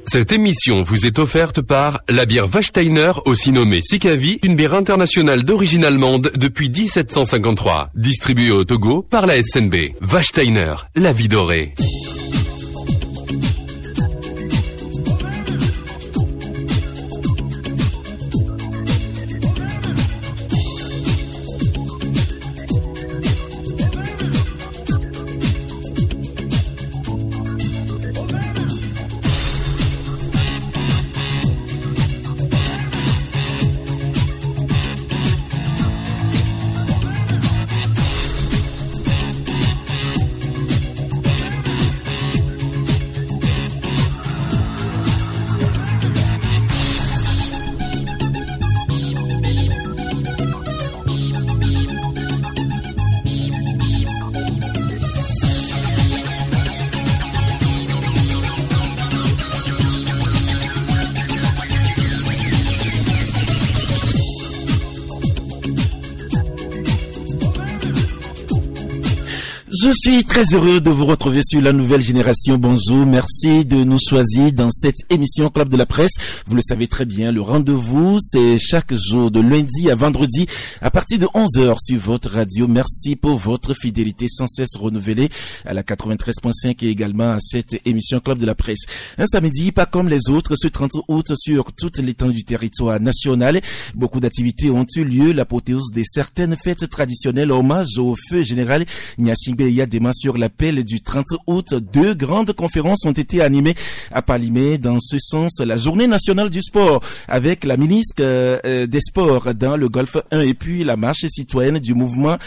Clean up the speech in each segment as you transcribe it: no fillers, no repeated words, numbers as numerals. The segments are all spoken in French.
Cette émission vous est offerte par la bière Wachsteiner, aussi nommée Sikavi, une bière internationale d'origine allemande depuis 1753. Distribuée au Togo par la SNB. Wachsteiner, la vie dorée. Je suis très heureux de vous retrouver sur la nouvelle génération. Bonjour, merci de nous choisir dans cette émission Club de la Presse. Vous le savez très bien, le rendez-vous, c'est chaque jour de lundi à vendredi à partir de 11h sur votre radio. Merci pour votre fidélité sans cesse renouvelée à la 93.5 et également à cette émission Club de la Presse. Un samedi, pas comme les autres, ce 30 août sur toute l'étendue du territoire national. Beaucoup d'activités ont eu lieu, l'apothéose de certaines fêtes traditionnelles, hommage au feu général Gnassingbé Yadema sur l'appel du 30 août. Deux grandes conférences ont été animées à Palimé. Dans ce sens, la journée nationale du sport avec la ministre des Sports dans le Golfe 1 et puis la marche citoyenne du mouvement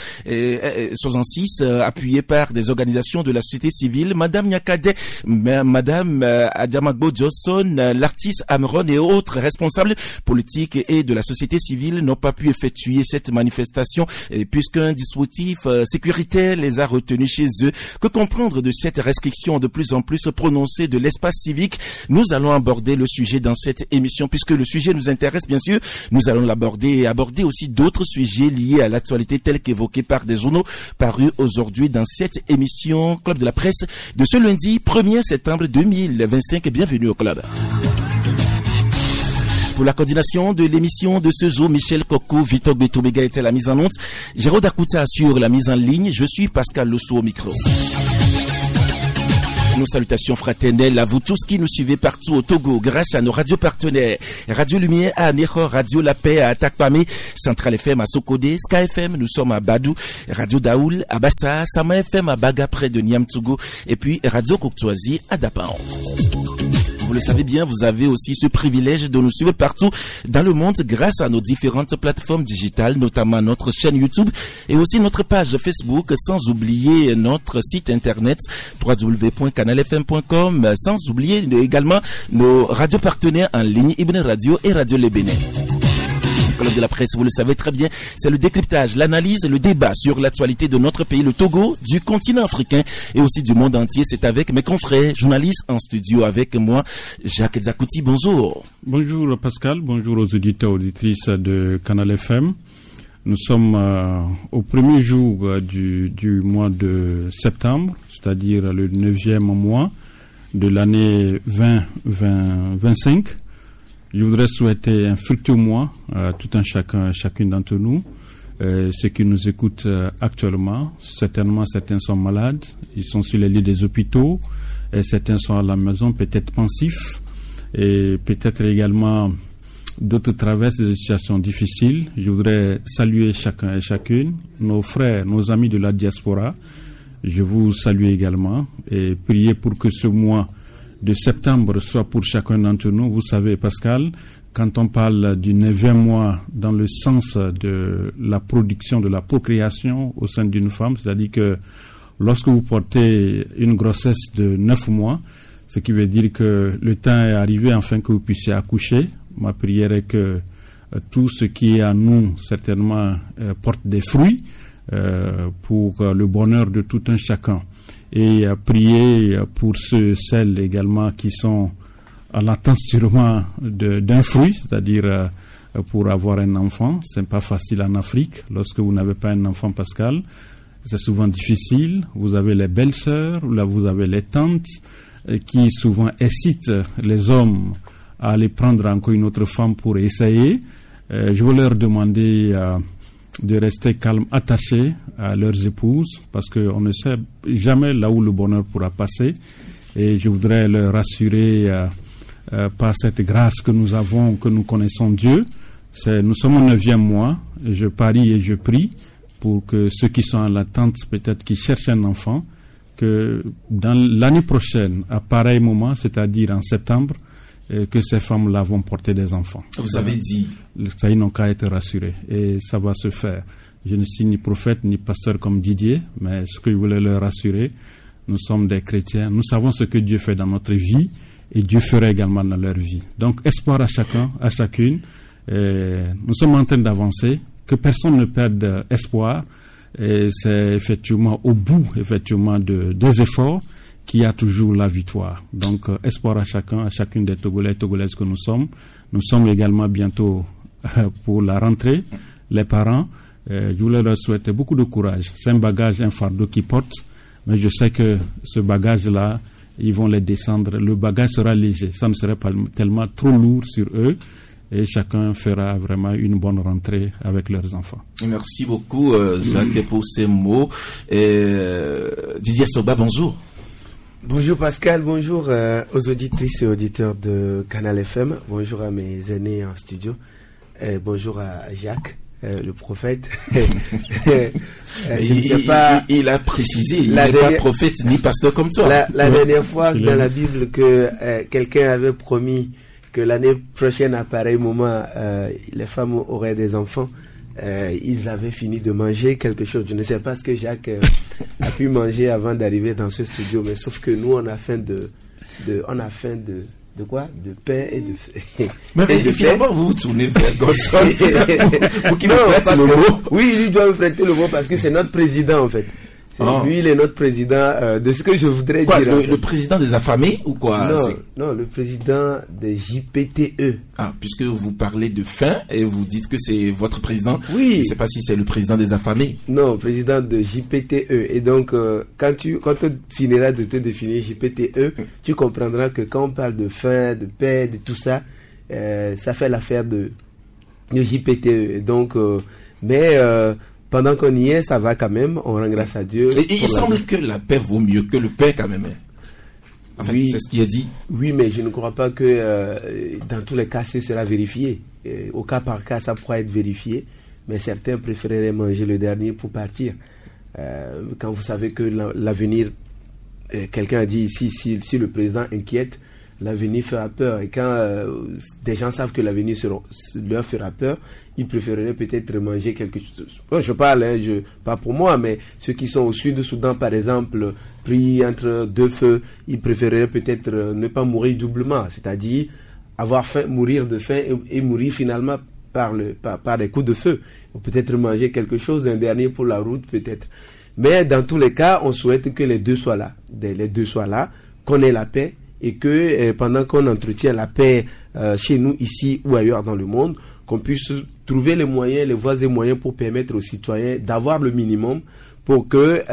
66 appuyée par des organisations de la société civile. Madame Nyakade, Madame Adjamagbo Johnson, l'artiste Amron et autres responsables politiques et de la société civile n'ont pas pu effectuer cette manifestation puisqu'un dispositif sécuritaire les a retenus chez eux. Que comprendre de cette restriction de plus en plus prononcée de l'espace civique? Nous allons aborder le sujet dans cette émission puisque le sujet nous intéresse bien sûr. Nous allons l'aborder et aborder aussi d'autres sujets liés à l'actualité tels qu'évoqués par des journaux parus aujourd'hui dans cette émission Club de la Presse de ce lundi 1er septembre 2025. Bienvenue au club. Pour la coordination de l'émission de ce jour, Michel Coco, Victor Betoubega était la mise en onde. Jérôme Dakouta assure la mise en ligne. Je suis Pascal Losso au micro. Nos salutations fraternelles à vous tous qui nous suivez partout au Togo grâce à nos radios partenaires. Radio Lumière à Anéro, Radio La Paix à Atakpamé, Central FM à Sokodé, Sky FM, nous sommes à Badou, Radio Daoul à Bassa, Sama FM à Baga près de Niamtougou et puis Radio Coctoisie à Dapan. Vous le savez bien, vous avez aussi ce privilège de nous suivre partout dans le monde grâce à nos différentes plateformes digitales, notamment notre chaîne YouTube et aussi notre page Facebook, sans oublier notre site internet www.canalfm.com, sans oublier également nos radios partenaires en ligne, Ibn Radio et Radio Le Bénin. Club de la Presse, vous le savez très bien, c'est le décryptage, l'analyse, le débat sur l'actualité de notre pays, le Togo, du continent africain et aussi du monde entier. C'est avec mes confrères journalistes en studio avec moi, Jacques Zakouti. Bonjour. Bonjour Pascal, bonjour aux auditeurs, auditrices de Canal FM. Nous sommes au premier jour du mois de septembre, c'est-à-dire le 9e mois de l'année 2025. Je voudrais souhaiter un fructueux mois à tout un chacune d'entre nous, ceux qui nous écoutent actuellement. Certainement, certains sont malades, ils sont sur les lits des hôpitaux, et certains sont à la maison, peut-être pensifs, et peut-être également d'autres traversent des situations difficiles. Je voudrais saluer chacun et chacune, nos frères, nos amis de la diaspora. Je vous salue également et prier pour que ce mois de septembre soit pour chacun d'entre nous. Vous savez, Pascal, quand on parle du 9e mois dans le sens de la production, de la procréation au sein d'une femme, c'est-à-dire que lorsque vous portez une grossesse de 9 mois, ce qui veut dire que le temps est arrivé afin que vous puissiez accoucher. Ma prière est que tout ce qui est à nous, certainement, porte des fruits pour le bonheur de tout un chacun. Et prier pour celles également qui sont à l'attente sûrement d'un fruit, c'est-à-dire pour avoir un enfant. C'est pas facile en Afrique. Lorsque vous n'avez pas un enfant, Pascal, c'est souvent difficile. Vous avez les belles-sœurs, là vous avez les tantes, qui souvent incitent les hommes à aller prendre encore une autre femme pour essayer. Je veux leur demander de rester calmes, attachés à leurs épouses, parce qu'on ne sait jamais là où le bonheur pourra passer. Et je voudrais leur rassurer par cette grâce que nous avons, que nous connaissons Dieu. Nous sommes au 9e mois. Je parie et je prie pour que ceux qui sont en l'attente, peut-être qui cherchent un enfant, que dans l'année prochaine, à pareil moment, c'est-à-dire en septembre, que ces femmes-là vont porter des enfants. Vous avez dit. Ça, ils n'ont qu'à être rassurés. Et ça va se faire. Je ne suis ni prophète, ni pasteur comme Didier, mais ce que je voulais leur rassurer, nous sommes des chrétiens. Nous savons ce que Dieu fait dans notre vie et Dieu fera également dans leur vie. Donc, espoir à chacun, à chacune. Nous sommes en train d'avancer. Que personne ne perde espoir. Et c'est effectivement au bout, effectivement, des efforts qu'il y a toujours la victoire. Donc, espoir à chacun, à chacune des Togolais et Togolaises que nous sommes. Nous sommes également bientôt pour la rentrée. Les parents, je voulais leur souhaiter beaucoup de courage. C'est un bagage, un fardeau qu'ils portent, mais je sais que ce bagage-là, ils vont les descendre. Le bagage sera léger. Ça ne serait pas tellement trop lourd sur eux. Et chacun fera vraiment une bonne rentrée avec leurs enfants. Merci beaucoup, Jacques, pour ces mots. Didier Soba, bonjour. Bonjour Pascal, bonjour aux auditrices et auditeurs de Canal FM. Bonjour à mes aînés en studio. Bonjour à Jacques, le prophète. Il a précisé, il n'est pas prophète ni pasteur comme toi. La dernière fois dans la Bible que quelqu'un avait promis que l'année prochaine, à pareil moment, les femmes auraient des enfants. Ils avaient fini de manger quelque chose. Je ne sais pas ce que Jacques a pu manger avant d'arriver dans ce studio, mais sauf que nous, on a faim de quoi? De pain et de mais finalement, vous vous tournez vers Godson pour qu'il nous prête le mot. Oui, il doit me prêter le mot parce que c'est notre président, en fait. Lui, il est notre président de ce que je voudrais dire. Le président des affamés ou quoi? Non, le président des JPTE. Ah, puisque vous parlez de faim et vous dites que c'est votre président. Oui. Je ne sais pas si c'est le président des affamés. Non, président de JPTE. Et donc, quand tu finiras de te définir JPTE, tu comprendras que quand on parle de faim, de paix, de tout ça, ça fait l'affaire de JPTE. Donc, pendant qu'on y est, ça va quand même. On rend grâce à Dieu. Et il semble que la paix vaut mieux que le pain quand même. En fait, c'est ce qu'il a dit. Oui, mais je ne crois pas que dans tous les cas, ce sera vérifié. Au cas par cas, ça pourra être vérifié. Mais certains préféreraient manger le dernier pour partir. Quand vous savez que l'avenir, quelqu'un a dit ici, si le président inquiète, l'avenir fera peur. Et quand des gens savent que l'avenir leur fera peur, ils préféreraient peut-être manger quelque chose. Je parle, pas pour moi, mais ceux qui sont au sud du Soudan, par exemple, pris entre deux feux, ils préféreraient peut-être ne pas mourir doublement, c'est-à-dire avoir faim, mourir de faim et mourir finalement par des coups de feu. Ou peut-être manger quelque chose, un dernier pour la route peut-être. Mais dans tous les cas, on souhaite que les deux soient là, qu'on ait la paix, et que pendant qu'on entretient la paix chez nous, ici ou ailleurs dans le monde, qu'on puisse trouver les moyens, les voies et moyens pour permettre aux citoyens d'avoir le minimum pour que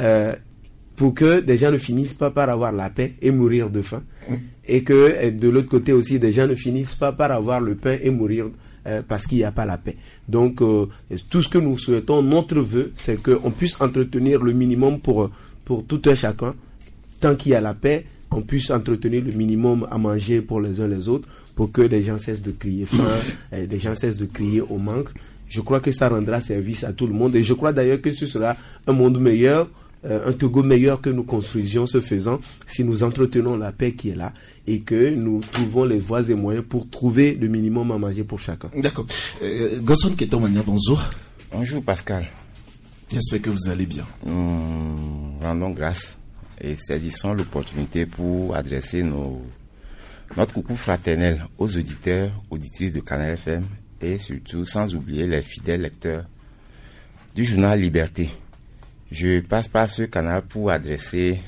des gens ne finissent pas par avoir la paix et mourir de faim. Et que de l'autre côté aussi, des gens ne finissent pas par avoir le pain et mourir parce qu'il n'y a pas la paix. Donc, tout ce que nous souhaitons, notre vœu, c'est qu'on puisse entretenir le minimum pour tout un chacun. Tant qu'il y a la paix, on puisse entretenir le minimum à manger pour les uns les autres, pour que les gens cessent de crier faim, les gens cessent de crier au manque. Je crois que ça rendra service à tout le monde. Et je crois d'ailleurs que ce sera un monde meilleur, un Togo meilleur que nous construisions ce faisant, si nous entretenons la paix qui est là et que nous trouvons les voies et moyens pour trouver le minimum à manger pour chacun. D'accord. Godson Ketomania, bonjour. Bonjour Pascal. J'espère que vous allez bien. Rendons grâce et saisissons l'opportunité pour adresser notre coucou fraternel aux auditeurs, auditrices de Canal FM et surtout sans oublier les fidèles lecteurs du journal Liberté. Je passe par ce canal pour adresser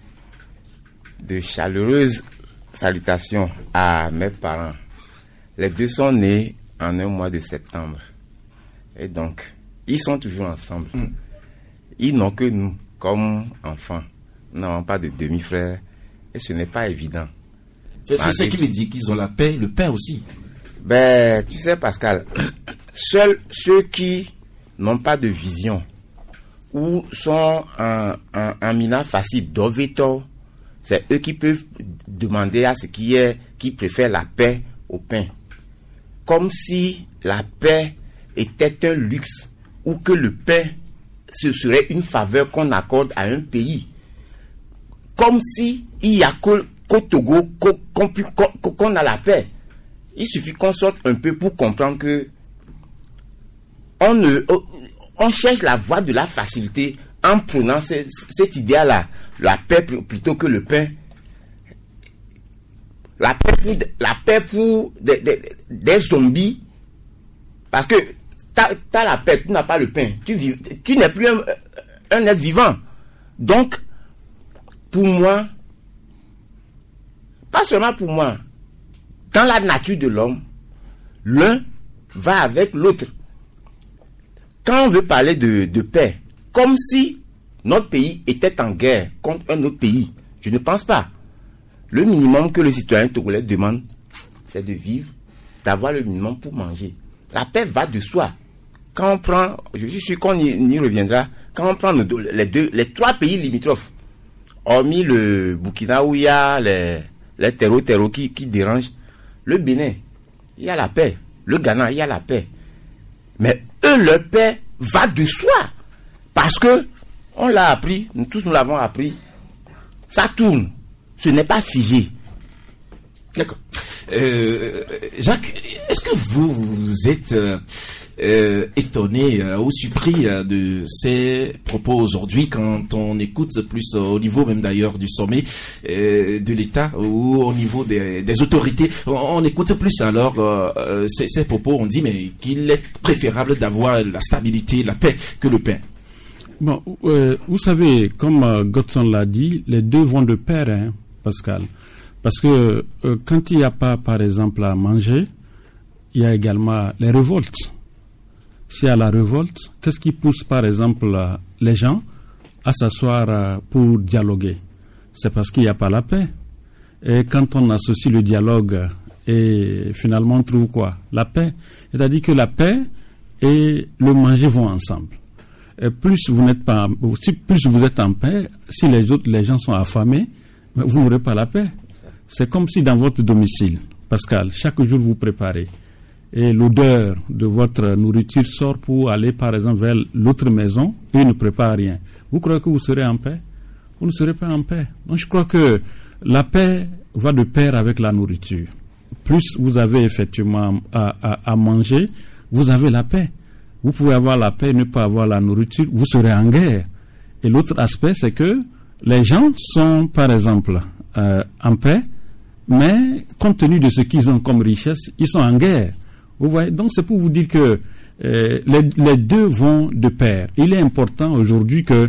de chaleureuses salutations à mes parents. Les deux sont nés en un mois de septembre. Et donc, ils sont toujours ensemble. Ils n'ont que nous comme enfants. Nous n'avons pas de demi-frères et ce n'est pas évident. C'est ce qui veut dire qu'ils ont la paix, le pain aussi. Ben, tu sais, Pascal, seuls ceux qui n'ont pas de vision ou sont en mina facile d'ovito, c'est eux qui peuvent demander à ce qui préfèrent la paix au pain. Comme si la paix était un luxe ou que le pain, ce serait une faveur qu'on accorde à un pays. Comme si il y a qu'au Togo qu'on a la paix. Il suffit qu'on sorte un peu pour comprendre que on cherche la voie de la facilité en prenant cette idée-là, la paix plutôt que le pain. La paix pour des zombies. Parce que t'as la paix, tu n'as pas le pain. Tu n'es plus un être vivant. Donc, pour moi, pas seulement pour moi, dans la nature de l'homme, l'un va avec l'autre. Quand on veut parler de paix, comme si notre pays était en guerre contre un autre pays, je ne pense pas. Le minimum que le citoyen togolais demande, c'est de vivre, d'avoir le minimum pour manger. La paix va de soi. Quand on prend, je suis sûr qu'on y reviendra, quand on prend les trois pays limitrophes, hormis le Burkina où il y a les terreaux qui dérangent, le Bénin, il y a la paix. Le Ghana, il y a la paix. Mais eux, leur paix va de soi. Parce que, on l'a appris, nous tous nous l'avons appris, ça tourne. Ce n'est pas figé. D'accord. Jacques, est-ce que vous êtes étonné ou surpris de ces propos aujourd'hui quand on écoute plus au niveau même d'ailleurs du sommet de l'État ou au niveau des autorités, on écoute plus alors ces propos, on dit mais qu'il est préférable d'avoir la stabilité, la paix que le pain. Bon, vous savez, comme Godson l'a dit, les deux vont de pair, hein, Pascal. Parce que quand il n'y a pas, par exemple, à manger, il y a également les révoltes. S'il y a la révolte, qu'est-ce qui pousse, par exemple, les gens à s'asseoir pour dialoguer? C'est parce qu'il n'y a pas la paix. Et quand on associe le dialogue et finalement on trouve quoi? La paix. C'est-à-dire que la paix et le manger vont ensemble. Et plus vous n'êtes pas, plus vous êtes en paix, si les gens sont affamés, vous n'aurez pas la paix. C'est comme si dans votre domicile, Pascal, chaque jour vous préparez et l'odeur de votre nourriture sort pour aller par exemple vers l'autre maison et il ne prépare rien. Vous croyez que vous serez en paix? Vous ne serez pas en paix. Donc je crois que la paix va de pair avec la nourriture. Plus vous avez effectivement à manger, vous avez la paix. Vous pouvez avoir la paix et ne pas avoir la nourriture, vous serez en guerre. Et l'autre aspect, c'est que les gens sont, par exemple, en paix, mais compte tenu de ce qu'ils ont comme richesse, ils sont en guerre. Vous voyez? Donc c'est pour vous dire que les deux vont de pair. Il est important aujourd'hui que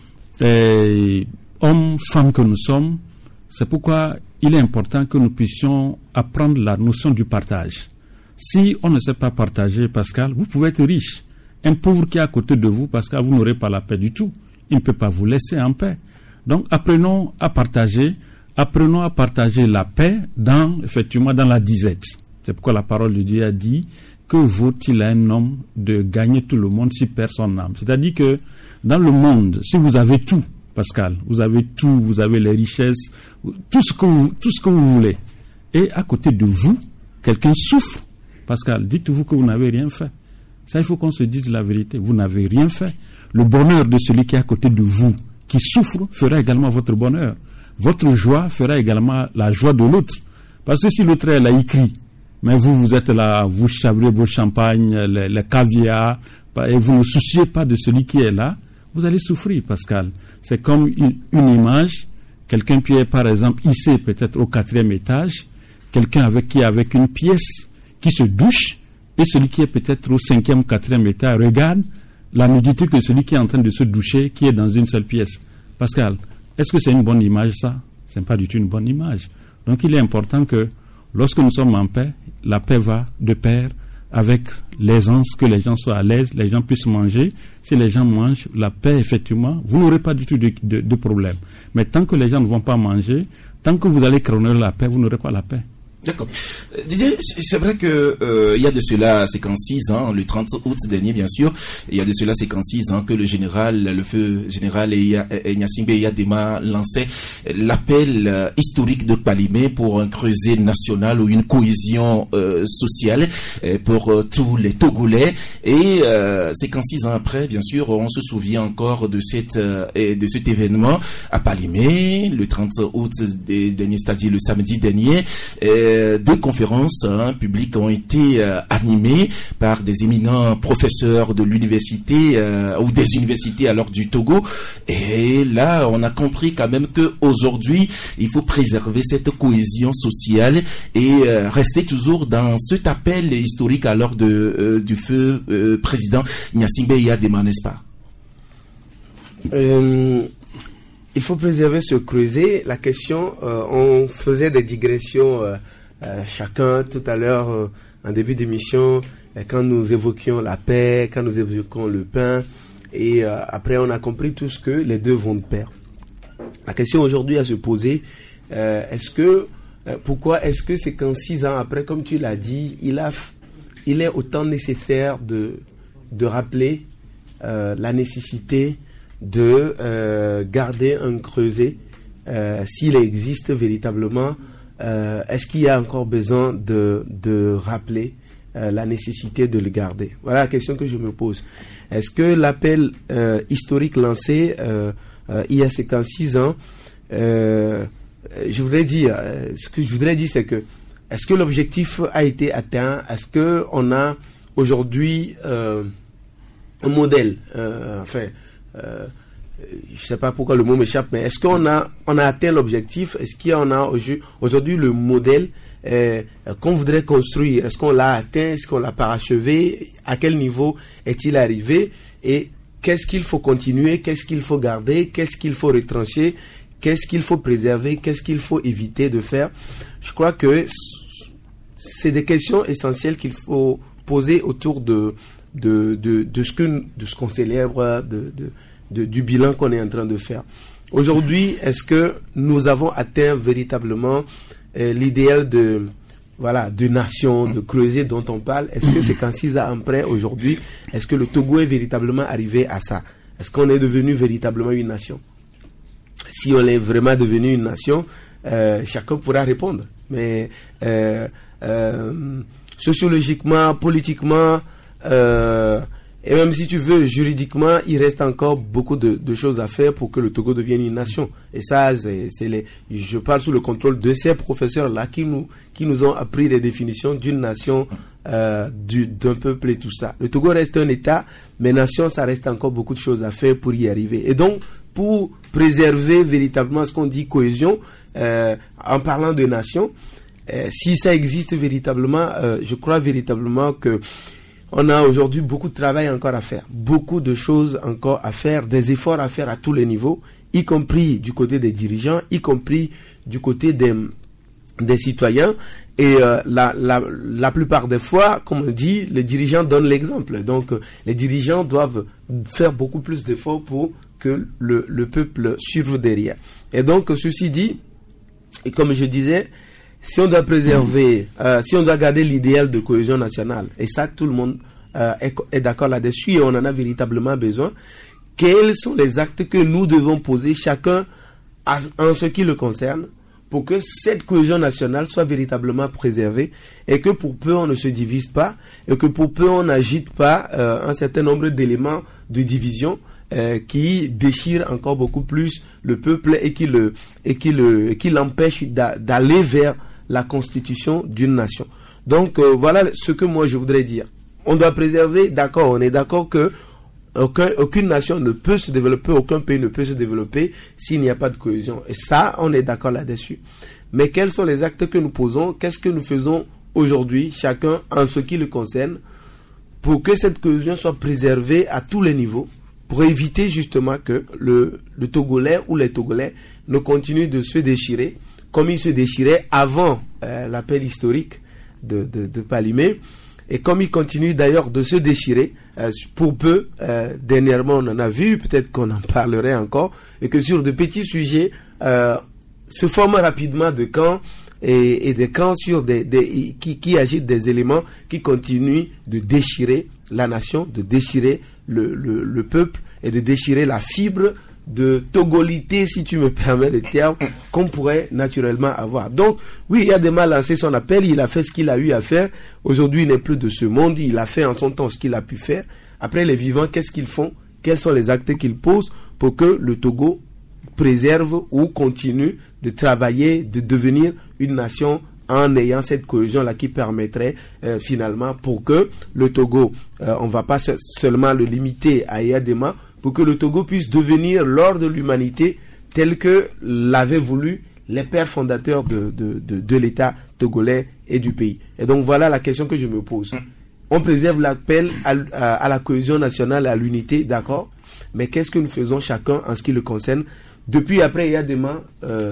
hommes, femmes que nous sommes, c'est pourquoi il est important que nous puissions apprendre la notion du partage. Si on ne sait pas partager, Pascal, vous pouvez être riche. Un pauvre qui est à côté de vous, Pascal, vous n'aurez pas la paix du tout. Il ne peut pas vous laisser en paix. Donc, apprenons à partager la paix effectivement, dans la disette. C'est pourquoi la parole de Dieu a dit que vaut-il à un homme de gagner tout le monde s'il perd son âme? C'est-à-dire que dans le monde, si vous avez tout, Pascal, vous avez tout, vous avez les richesses, tout ce que vous voulez, et à côté de vous, quelqu'un souffre, Pascal, dites-vous que vous n'avez rien fait. Ça, il faut qu'on se dise la vérité. Vous n'avez rien fait. Le bonheur de celui qui est à côté de vous, qui souffre, fera également votre bonheur. Votre joie fera également la joie de l'autre. Parce que si l'autre est là, il crie, mais vous êtes là, vous chabrez vos champagnes, les caviar, et vous ne souciez pas de celui qui est là, vous allez souffrir, Pascal. C'est comme une image, quelqu'un qui est, par exemple, hissé peut-être au 4e étage, quelqu'un qui est avec une pièce, qui se douche, et celui qui est peut-être au 5e, 4e étage regarde la nudité que celui qui est en train de se doucher, qui est dans une seule pièce. Pascal, est-ce que c'est une bonne image, ça? Ce n'est pas du tout une bonne image. Donc il est important que lorsque nous sommes en paix, la paix va de pair avec l'aisance, que les gens soient à l'aise, les gens puissent manger. Si les gens mangent, la paix, effectivement, vous n'aurez pas du tout de problème. Mais tant que les gens ne vont pas manger, Tant que vous allez créer la paix, vous n'aurez pas la paix. D'accord. Didier, c'est vrai que il y a de cela 56 ans, le 30 août dernier bien sûr, il y a de cela 56 ans que le feu général Gnassingbé Eyadema lançait l'appel historique de Palimé pour un creuset national ou une cohésion sociale pour tous les Togolais. Et 56 ans après, bien sûr, on se souvient encore de cet événement à Palimé, le 30 août dernier, c'est-à-dire le samedi dernier. Deux conférences publiques ont été animées par des éminents professeurs de l'université ou des universités alors du Togo. Et là, on a compris quand même que aujourd'hui, il faut préserver cette cohésion sociale et rester toujours dans cet appel historique alors du feu président Gnassingbé Eyadema, n'est-ce pas? Il faut préserver ce creuset. La question, on faisait des digressions chacun tout à l'heure en début d'émission quand nous évoquions la paix, quand nous évoquions le pain, et après on a compris tous que les deux vont de pair. La question aujourd'hui à se poser, pourquoi est-ce que c'est qu'en 6 ans après, comme tu l'as dit, il est autant nécessaire de rappeler la nécessité de garder un creuset s'il existe véritablement. Est-ce qu'il y a encore besoin de rappeler la nécessité de le garder? Voilà la question que je me pose. Est-ce que l'appel historique lancé il y a 56 ans, ce que je voudrais dire, c'est que est-ce que l'objectif a été atteint? Est-ce que on a aujourd'hui un modèle, je sais pas pourquoi le mot m'échappe, mais est-ce qu'on a atteint l'objectif? Est-ce qu'il y en a aujourd'hui le modèle qu'on voudrait construire? Est-ce qu'on l'a atteint? Est-ce qu'on l'a parachevé? À quel niveau est-il arrivé? Et qu'est-ce qu'il faut continuer? Qu'est-ce qu'il faut garder? Qu'est-ce qu'il faut retrancher? Qu'est-ce qu'il faut préserver? Qu'est-ce qu'il faut éviter de faire? Je crois que c'est des questions essentielles qu'il faut poser autour de ce qu'on célèbre, du bilan qu'on est en train de faire. Aujourd'hui, est-ce que nous avons atteint véritablement l'idéal de nation, de creuset dont on parle? Est-ce que c'est qu'en 6 ans après, aujourd'hui, est-ce que le Togo est véritablement arrivé à ça? Est-ce qu'on est devenu véritablement une nation? Si on est vraiment devenu une nation, chacun pourra répondre. Mais sociologiquement, politiquement, et même si tu veux, juridiquement, il reste encore beaucoup de choses à faire pour que le Togo devienne une nation. Et ça, je parle sous le contrôle de ces professeurs-là qui nous ont appris les définitions d'une nation, d'un peuple et tout ça. Le Togo reste un État, mais nation, ça reste encore beaucoup de choses à faire pour y arriver. Et donc, pour préserver véritablement ce qu'on dit cohésion, en parlant de nation, si ça existe véritablement, je crois véritablement que on a aujourd'hui beaucoup de travail encore à faire, beaucoup de choses encore à faire, des efforts à faire à tous les niveaux, y compris du côté des dirigeants, y compris du côté des citoyens. Et la plupart des fois, comme on dit, les dirigeants donnent l'exemple. Donc, les dirigeants doivent faire beaucoup plus d'efforts pour que le peuple suive derrière. Et donc, ceci dit, et comme je disais, si on doit préserver, si on doit garder l'idéal de cohésion nationale, et ça tout le monde est d'accord là-dessus et on en a véritablement besoin, quels sont les actes que nous devons poser chacun en ce qui le concerne pour que cette cohésion nationale soit véritablement préservée et que pour peu on ne se divise pas et que pour peu on n'agite pas un certain nombre d'éléments de division qui déchirent encore beaucoup plus le peuple et qui l'empêchent d'aller vers la constitution d'une nation. Donc voilà ce que moi je voudrais dire. On doit préserver, d'accord, on est d'accord que aucune nation ne peut se développer, aucun pays ne peut se développer s'il n'y a pas de cohésion. Et ça, on est d'accord là-dessus. Mais quels sont les actes que nous posons? Qu'est-ce que nous faisons aujourd'hui, chacun en ce qui le concerne, pour que cette cohésion soit préservée à tous les niveaux, pour éviter justement que le Togolais ou les Togolais ne continuent de se déchirer comme ils se déchiraient avant l'appel historique de Palimé, et comme ils continuent d'ailleurs de se déchirer pour peu. Dernièrement, on en a vu, peut-être qu'on en parlerait encore, et que sur de petits sujets, se forment rapidement de camps et des camps sur qui agitent des éléments qui continuent de déchirer la nation, de déchirer le peuple et de déchirer la fibre de togolité, si tu me permets le terme, qu'on pourrait naturellement avoir. Donc, oui, Yadema a lancé son appel, il a fait ce qu'il a eu à faire. Aujourd'hui, il n'est plus de ce monde, il a fait en son temps ce qu'il a pu faire. Après, les vivants, qu'est-ce qu'ils font? Quels sont les actes qu'ils posent pour que le Togo préserve ou continue de travailler, de devenir une nation en ayant cette cohésion-là qui permettrait finalement pour que le Togo, on ne va pas seulement le limiter à Yadema, pour que le Togo puisse devenir l'or de l'humanité tel que l'avaient voulu les pères fondateurs de l'État togolais et du pays. Et donc voilà la question que je me pose. On préserve l'appel à la cohésion nationale, à l'unité, d'accord, mais qu'est-ce que nous faisons chacun en ce qui le concerne depuis après Yadema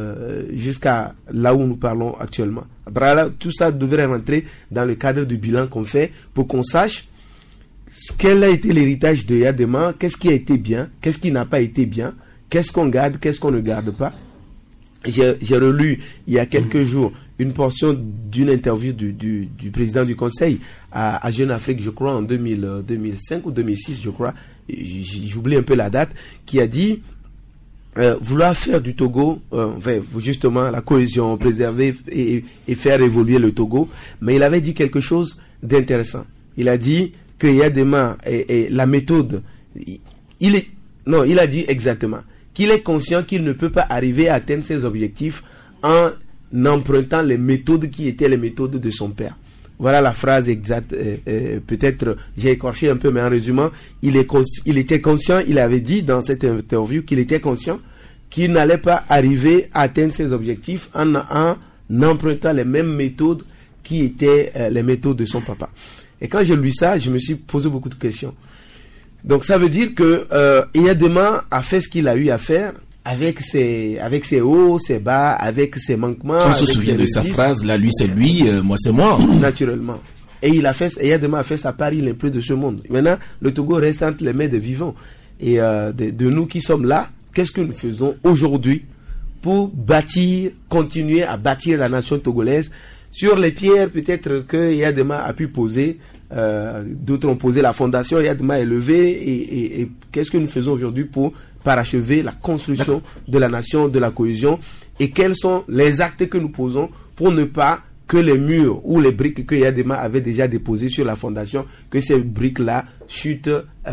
jusqu'à là où nous parlons actuellement. Tout ça devrait rentrer dans le cadre du bilan qu'on fait pour qu'on sache quel a été l'héritage de Yadema, qu'est-ce qui a été bien, qu'est-ce qui n'a pas été bien, qu'est-ce qu'on garde, qu'est-ce qu'on ne garde pas. J'ai relu il y a quelques jours une portion d'une interview du président du conseil à Jeune Afrique, je crois en 2005 ou 2006, je crois, j'oublie un peu la date, qui a dit vouloir faire du Togo, justement la cohésion, préserver et faire évoluer le Togo, mais il avait dit quelque chose d'intéressant. Il a dit que Yadema et la méthode, il a dit exactement qu'il est conscient qu'il ne peut pas arriver à atteindre ses objectifs en empruntant les méthodes qui étaient les méthodes de son père. Voilà la phrase exacte. Peut-être j'ai écorché un peu, mais en résumant, il était conscient, il avait dit dans cette interview qu'il était conscient qu'il n'allait pas arriver à atteindre ses objectifs en empruntant les mêmes méthodes qui étaient les méthodes de son papa. Et quand j'ai lu ça, je me suis posé beaucoup de questions. Donc ça veut dire que Yadema a fait ce qu'il a eu à faire avec ses hauts, ses bas, avec ses manquements. On se souvient de sa phrase, là, lui c'est lui, moi c'est moi. Naturellement. Et Yadema a fait sa part, il n'est plus de ce monde. Maintenant, le Togo reste entre les mains des vivants. Et de nous qui sommes là, qu'est-ce que nous faisons aujourd'hui pour continuer à bâtir la nation togolaise sur les pierres peut-être que Yadema a pu poser, d'autres ont posé la fondation, Yadema est levé et qu'est-ce que nous faisons aujourd'hui pour parachever la construction de la nation, de la cohésion, et quels sont les actes que nous posons pour ne pas que les murs ou les briques que Yadema avait déjà déposées sur la fondation, que ces briques-là chutent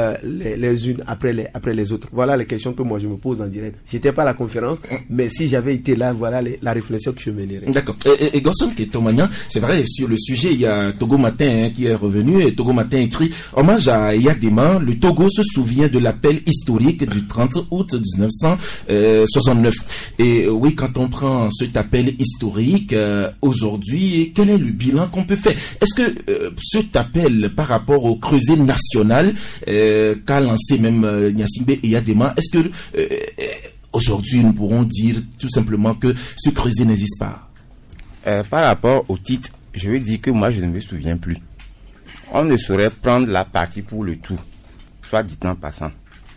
les unes après les autres. Voilà les questions que moi je me pose en direct. J'étais pas à la conférence, mais si j'avais été là, voilà la réflexion que je mènerais. D'accord. Et Gonson Ketomania, c'est vrai, sur le sujet, il y a Togo Matin qui est revenu, et Togo Matin écrit « Hommage à Yadema, le Togo se souvient de l'appel historique du 30 août 1969. » Et oui, quand on prend cet appel historique, aujourd'hui, quel est le bilan qu'on peut faire? Est-ce que cet appel par rapport au creuset national qu'a lancé même Gnassingbé et Yadema, est-ce que aujourd'hui nous pourrons dire tout simplement que ce creuset n'existe pas? Par rapport au titre, je veux dire que moi je ne me souviens plus. On ne saurait prendre la partie pour le tout, soit dit en passant.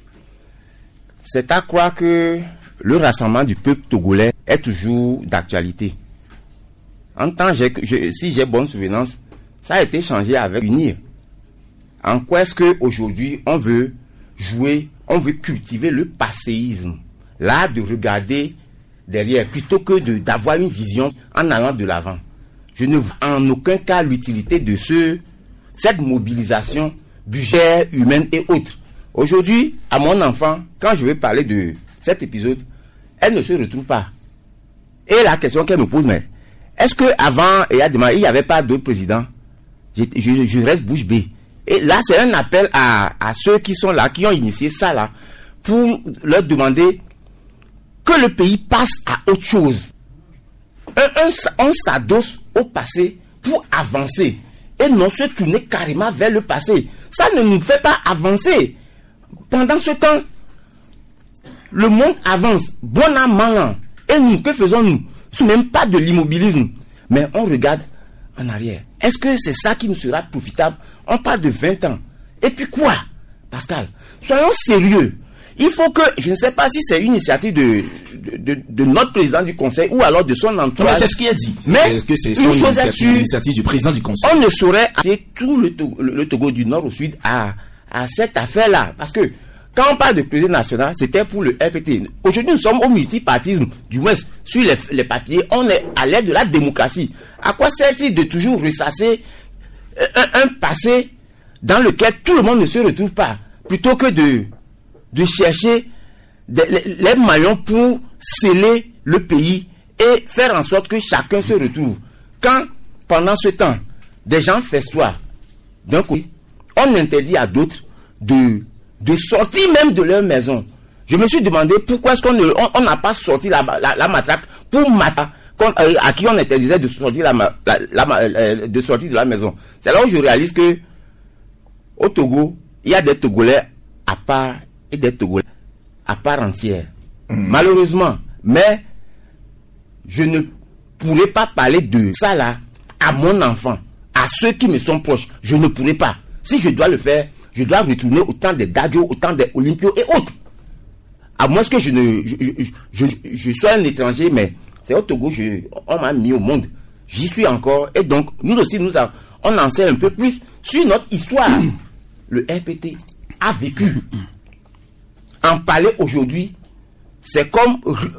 C'est à croire que le rassemblement du peuple togolais est toujours d'actualité. En tant si j'ai bonne souvenance, ça a été changé avec UNIR. En quoi est-ce qu'aujourd'hui on veut cultiver le passéisme, l'art de regarder derrière plutôt que d'avoir une vision en allant de l'avant. Je ne vois en aucun cas l'utilité de cette mobilisation budgétaire, humaine et autres. Aujourd'hui, à mon enfant, quand je vais parler de cet épisode, elle ne se retrouve pas. Et la question qu'elle me pose, mais est-ce qu'avant Yadema, il n'y avait pas d'autres présidents? Je reste bouche bée. Et là, c'est un appel à ceux qui sont là, qui ont initié ça là, pour leur demander que le pays passe à autre chose. On s'adosse au passé pour avancer et non se tourner carrément vers le passé. Ça ne nous fait pas avancer. Pendant ce temps, le monde avance, bon an, mal an. Et nous, que faisons-nous? Ce n'est même pas de l'immobilisme, mais on regarde en arrière. Est-ce que c'est ça qui nous sera profitable? On parle de 20 ans. Et puis quoi, Pascal? Soyons sérieux. Il faut que, je ne sais pas si c'est une initiative de notre président du conseil ou alors de son entourage. Mais c'est ce qu'il a dit. Mais est-ce que c'est une chose est sûre, l'initiative du président du conseil? On ne saurait arrêter tout le Togo du nord au sud à cette affaire-là. Parce que quand on parle de projet national, c'était pour le RPT. Aujourd'hui, nous sommes au multipartisme. Du moins, sur les papiers, on est à l'ère de la démocratie. À quoi sert-il de toujours ressasser un passé dans lequel tout le monde ne se retrouve pas, plutôt que de chercher les maillons pour sceller le pays et faire en sorte que chacun se retrouve. Quand, pendant ce temps, des gens festoient d'un côté, on interdit à d'autres de sortir même de leur maison. Je me suis demandé pourquoi est-ce qu'on n'a pas sorti la matraque pour mater à qui on interdisait de sortir de sortir de la maison. C'est là où je réalise que au Togo, il y a des Togolais à part et des Togolais à part entière. Malheureusement, mais je ne pourrais pas parler de ça là à mon enfant, à ceux qui me sont proches. Je ne pourrais pas. Si je dois le faire, je dois retourner au temps des Dadjo, au temps des Olympios et autres. À moins que je sois un étranger, mais c'est au Togo, on m'a mis au monde. J'y suis encore. Et donc, nous aussi, on en sait un peu plus sur notre histoire. Le RPT a vécu. En parler aujourd'hui, c'est comme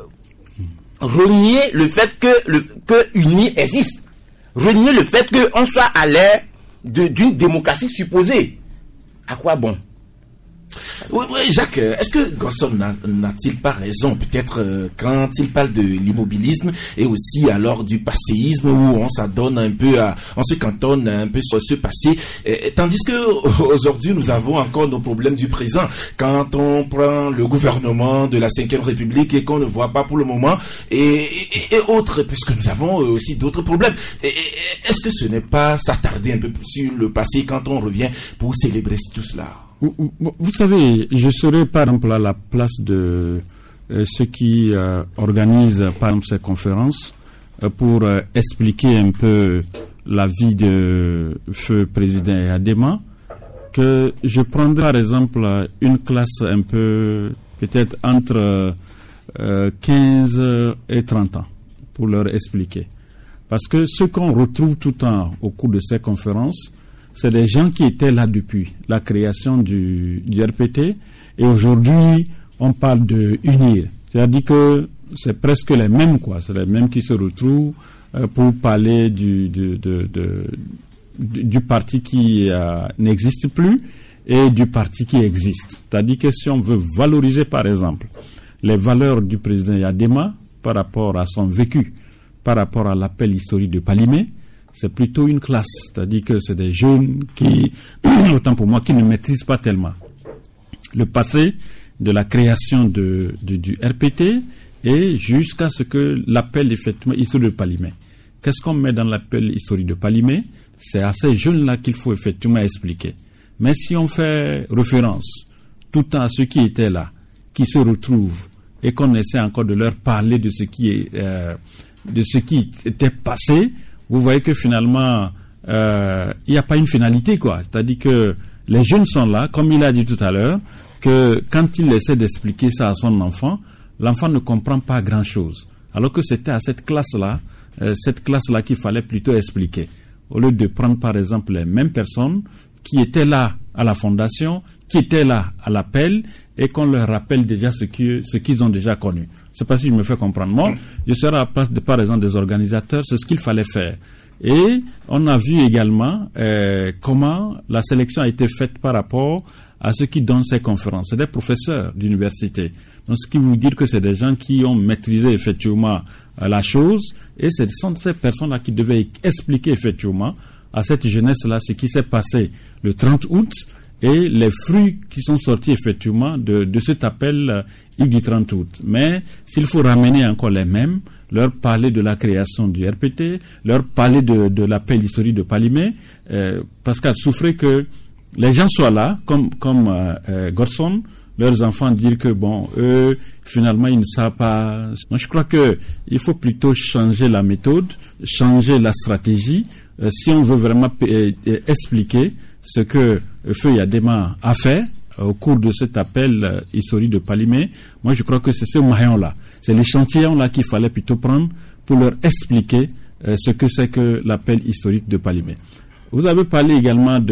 renier le fait que UNI existe. Renier le fait qu'on soit à l'ère d'une démocratie supposée. À quoi bon? Oui, Jacques, est-ce que Gorson n'a-t-il pas raison, peut-être, quand il parle de l'immobilisme et aussi alors du passéisme où on s'adonne un peu on se cantonne un peu sur ce passé, tandis que aujourd'hui nous avons encore nos problèmes du présent. Quand on prend le gouvernement de la 5e République et qu'on ne voit pas pour le moment et autres, puisque nous avons aussi d'autres problèmes. Est-ce que ce n'est pas s'attarder un peu plus sur le passé quand on revient pour célébrer tout cela? Vous savez, je serai par exemple à la place de ceux qui organisent par exemple ces conférences pour expliquer un peu la vie de feu président Adema, que je prendrai par exemple une classe un peu peut-être entre 15 et 30 ans pour leur expliquer. Parce que ce qu'on retrouve tout le temps au cours de ces conférences, c'est des gens qui étaient là depuis la création du RPT, et aujourd'hui on parle de unir. C'est-à-dire que c'est presque les mêmes, quoi. C'est les mêmes qui se retrouvent pour parler du parti qui n'existe plus et du parti qui existe. C'est-à-dire que si on veut valoriser par exemple les valeurs du président Adema par rapport à son vécu, par rapport à l'appel historique de Palimé, c'est plutôt une classe, c'est-à-dire que c'est des jeunes qui, autant pour moi, qui ne maîtrisent pas tellement le passé de la création du RPT et jusqu'à ce que l'appel effectivement historique de Palimé. Qu'est-ce qu'on met dans l'appel historique de Palimé? C'est à ces jeunes-là qu'il faut effectivement expliquer. Mais si on fait référence tout le temps à ceux qui étaient là, qui se retrouvent et qu'on essaie encore de leur parler de ce qui était passé, vous voyez que finalement, il n'y a pas une finalité, quoi. C'est-à-dire que les jeunes sont là, comme il a dit tout à l'heure, que quand il essaie d'expliquer ça à son enfant, l'enfant ne comprend pas grand-chose. Alors que c'était à cette classe-là qu'il fallait plutôt expliquer. Au lieu de prendre, par exemple, les mêmes personnes qui étaient là à la fondation, qui étaient là à l'appel, et qu'on leur rappelle déjà ce qu'ils ont déjà connu. C'est pas si je me fais comprendre. Moi, je serai à la place de, par exemple, des organisateurs, c'est ce qu'il fallait faire. Et on a vu également comment la sélection a été faite par rapport à ceux qui donnent ces conférences. C'est des professeurs d'université. Donc, ce qui veut dire que c'est des gens qui ont maîtrisé effectivement la chose, et ce sont ces personnes-là qui devaient expliquer effectivement à cette jeunesse-là ce qui s'est passé le 30 août et les fruits qui sont sortis effectivement de cet appel du 30 août. Mais s'il faut ramener encore les mêmes, leur parler de la création du RPT, leur parler de l'appel historique de Palimé, Pascal souffrait que les gens soient là, comme Gorson, leurs enfants dire que bon, eux, finalement, ils ne savent pas. Donc, je crois que il faut plutôt changer la méthode, changer la stratégie, si on veut vraiment expliquer ce que Feu Adema a fait au cours de cet appel historique de Palimé, moi je crois que c'est ce maillon-là, c'est l'échantillon-là qu'il fallait plutôt prendre pour leur expliquer ce que c'est que l'appel historique de Palimé. Vous avez parlé également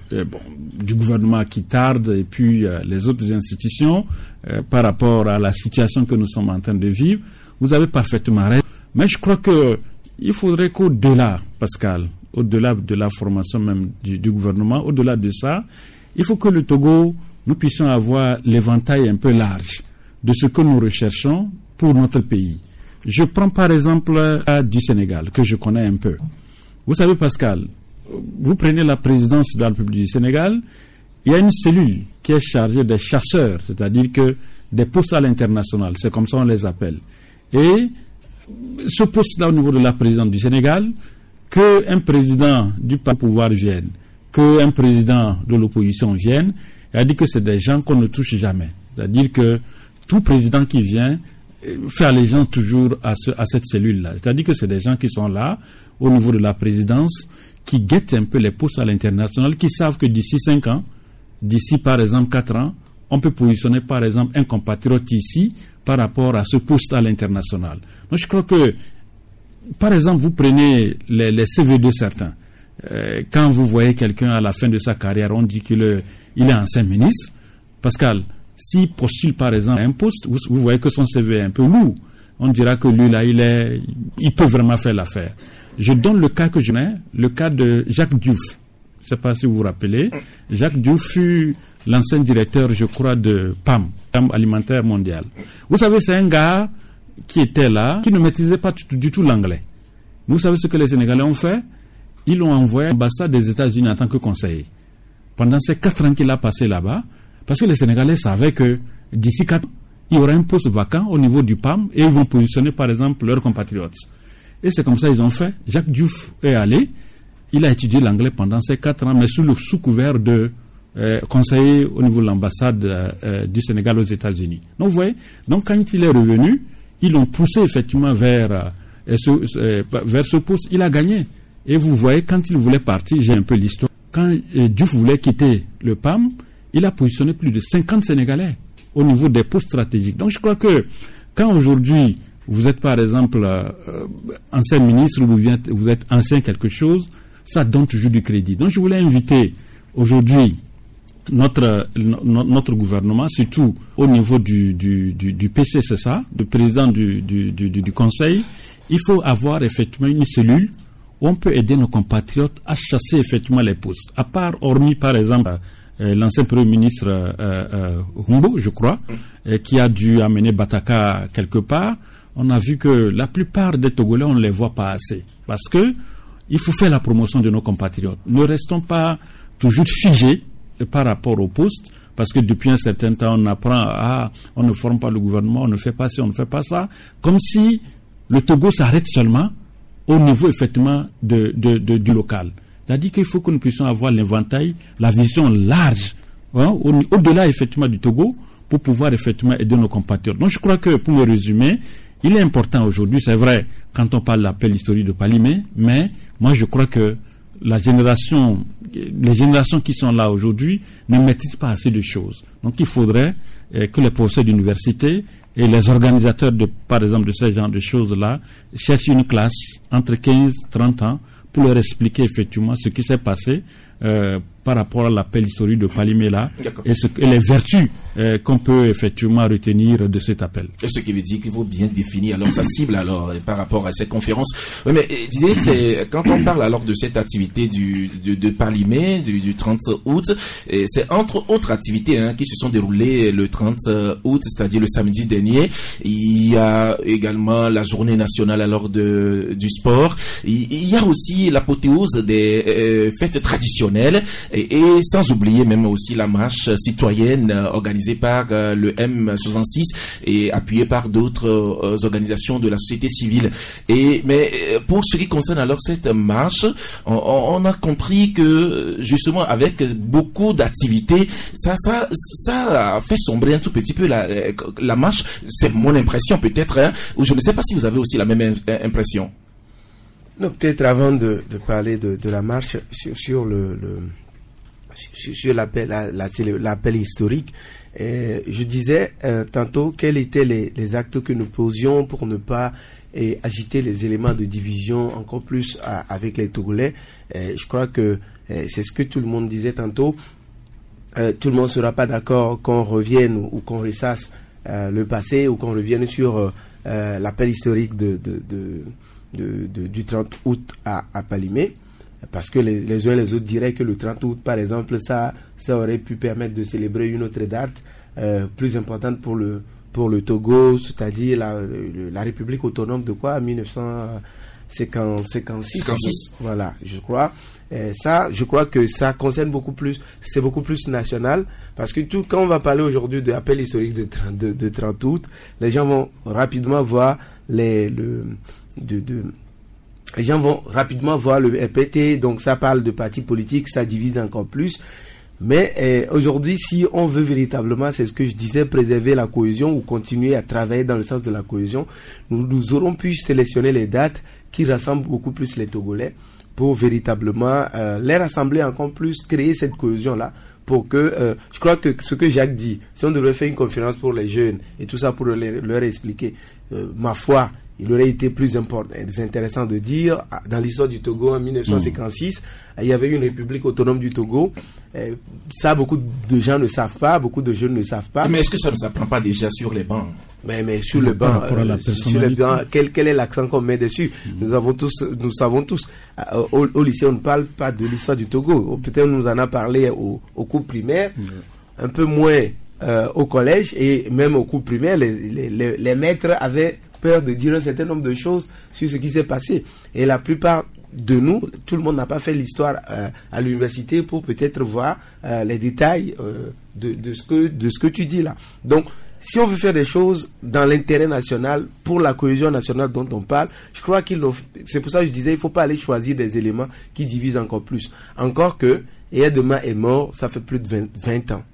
du gouvernement qui tarde et puis les autres institutions par rapport à la situation que nous sommes en train de vivre. Vous avez parfaitement raison. Mais je crois que il faudrait qu'au-delà, Pascal, au-delà de la formation même du gouvernement, au-delà de ça, il faut que le Togo, nous puissions avoir l'éventail un peu large de ce que nous recherchons pour notre pays. Je prends par exemple le cas du Sénégal, que je connais un peu. Vous savez, Pascal, vous prenez la présidence de la République du Sénégal, il y a une cellule qui est chargée des chasseurs, c'est-à-dire que des postes à l'international, c'est comme ça on les appelle. Et ce poste-là au niveau de la présidence du Sénégal, qu'un président du pouvoir vienne, qu'un président de l'opposition vienne, il a dit que c'est des gens qu'on ne touche jamais. C'est-à-dire que tout président qui vient fait allégeance toujours à cette cellule-là. C'est-à-dire que c'est des gens qui sont là, au niveau de la présidence, qui guettent un peu les postes à l'international, qui savent que d'ici 5 ans, d'ici par exemple 4 ans, on peut positionner par exemple un compatriote ici par rapport à ce poste à l'international. Donc je crois que, par exemple, vous prenez les CV de certains. Quand vous voyez quelqu'un à la fin de sa carrière, on dit qu'il est ancien ministre. Pascal, s'il postule par exemple à un poste, vous voyez que son CV est un peu lourd. On dira que lui là, il peut vraiment faire l'affaire. Je donne le cas que je connais, le cas de Jacques Diouf. Je ne sais pas si vous vous rappelez. Jacques Diouf fut l'ancien directeur, je crois, de PAM, PAM Alimentaire Mondial. Vous savez, c'est un gars qui était là, qui ne maîtrisait pas du tout l'anglais. Vous savez ce que les Sénégalais ont fait? Ils l'ont envoyé à l'ambassade des États-Unis en tant que conseiller. Pendant ces 4 ans qu'il a passé là-bas, parce que les Sénégalais savaient que d'ici 4 ans, il y aura un poste vacant au niveau du PAM et ils vont positionner par exemple leurs compatriotes. Et c'est comme ça qu'ils ont fait. Jacques Diouf est allé, il a étudié l'anglais pendant ces 4 ans, mais sous couvert de conseiller au niveau de l'ambassade du Sénégal aux États-Unis. Donc vous voyez, donc quand il est revenu, ils l'ont poussé effectivement vers ce poste, il a gagné. Et vous voyez, quand il voulait partir, j'ai un peu l'histoire, quand Diouf voulait quitter le PAM, il a positionné plus de 50 Sénégalais au niveau des postes stratégiques. Donc je crois que quand aujourd'hui, vous êtes par exemple ancien ministre, vous êtes ancien quelque chose, ça donne toujours du crédit. Donc je voulais inviter aujourd'hui notre gouvernement, surtout au niveau du PC, c'est ça, du président du conseil, il faut avoir effectivement une cellule où on peut aider nos compatriotes à chasser effectivement les postes. À part, hormis par exemple l'ancien Premier ministre Humbo, je crois, qui a dû amener Bataka quelque part, on a vu que la plupart des Togolais, on ne les voit pas assez. Parce que il faut faire la promotion de nos compatriotes. Ne restons pas toujours figés par rapport au poste, parce que depuis un certain temps, on apprend on ne forme pas le gouvernement, on ne fait pas ci, on ne fait pas ça, comme si le Togo s'arrête seulement au niveau effectivement du local. C'est-à-dire qu'il faut que nous puissions avoir l'inventaire, la vision large, au-delà effectivement du Togo, pour pouvoir effectivement aider nos compatriotes. Donc je crois que, pour me résumer, il est important aujourd'hui, c'est vrai, quand on parle de l'appel historique de Palimé, mais moi je crois que les générations qui sont là aujourd'hui ne maîtrisent pas assez de choses. Donc il faudrait que les professeurs d'université et les organisateurs par exemple de ce genre de choses-là cherchent une classe entre 15 et 30 ans pour leur expliquer effectivement ce qui s'est passé par rapport à l'appel historique de Palimé là et les vertus qu'on peut effectivement retenir de cet appel. Et ce qui veut dire qu'il faut bien définir alors sa cible alors par rapport à ces conférences. Oui, mais disais, c'est quand on parle alors de cette activité de Palimé du 30 août, c'est entre autres activités qui se sont déroulées le 30 août, c'est-à-dire le samedi dernier. Il y a également la journée nationale alors du sport. Il y a aussi l'apothéose des fêtes traditionnelles et sans oublier même aussi la marche citoyenne organisée par le M66 et appuyée par d'autres organisations de la société civile. Mais pour ce qui concerne alors cette marche, on a compris que justement avec beaucoup d'activités, ça a fait sombrer un tout petit peu la marche. C'est mon impression peut-être, ou je ne sais pas si vous avez aussi la même impression. Non, peut-être avant de parler de la marche sur sur l'appel historique. Je disais tantôt quels étaient les actes que nous posions pour ne pas agiter les éléments de division encore plus avec les Togolais. Je crois que c'est ce que tout le monde disait tantôt. Tout le monde ne sera pas d'accord qu'on revienne ou qu'on ressasse le passé ou qu'on revienne sur l'appel historique du 30 août à Palimé. Parce que les uns et les autres diraient que le 30 août, par exemple, ça aurait pu permettre de célébrer une autre date plus importante pour le Togo, c'est-à-dire la République autonome de quoi, 1956. Voilà, je crois. Ça, je crois que ça concerne c'est beaucoup plus national, parce que quand on va parler aujourd'hui de l'appel historique de 30 août, les gens vont rapidement voir les gens vont rapidement voir le RPT, donc ça parle de partis politiques, ça divise encore plus. Mais aujourd'hui, si on veut véritablement, c'est ce que je disais, préserver la cohésion ou continuer à travailler dans le sens de la cohésion, nous aurons pu sélectionner les dates qui rassemblent beaucoup plus les Togolais pour véritablement les rassembler encore plus, créer cette cohésion-là. Pour que, je crois que ce que Jacques dit, si on devrait faire une conférence pour les jeunes et tout ça pour leur expliquer, ma foi, il aurait été plus intéressant de dire, dans l'histoire du Togo en 1956, il y avait une république autonome du Togo. Ça, beaucoup de gens ne savent pas, beaucoup de jeunes ne savent pas. Mais est-ce que ça ne s'apprend pas déjà sur les bancs? Mais sur le banc, quel est l'accent qu'on met dessus? Nous savons tous. Au lycée, on ne parle pas de l'histoire du Togo. Peut-être on nous en a parlé au cours primaire, un peu moins au collège, et même au cours primaire, les maîtres avaient peur de dire un certain nombre de choses sur ce qui s'est passé. Et la plupart de nous, tout le monde n'a pas fait l'histoire à l'université pour peut-être voir les détails de ce que tu dis là. Donc, si on veut faire des choses dans l'intérêt national, pour la cohésion nationale dont on parle, je crois c'est pour ça que je disais, il ne faut pas aller choisir des éléments qui divisent encore plus. Encore que Eyadema est mort, ça fait plus de 20 ans.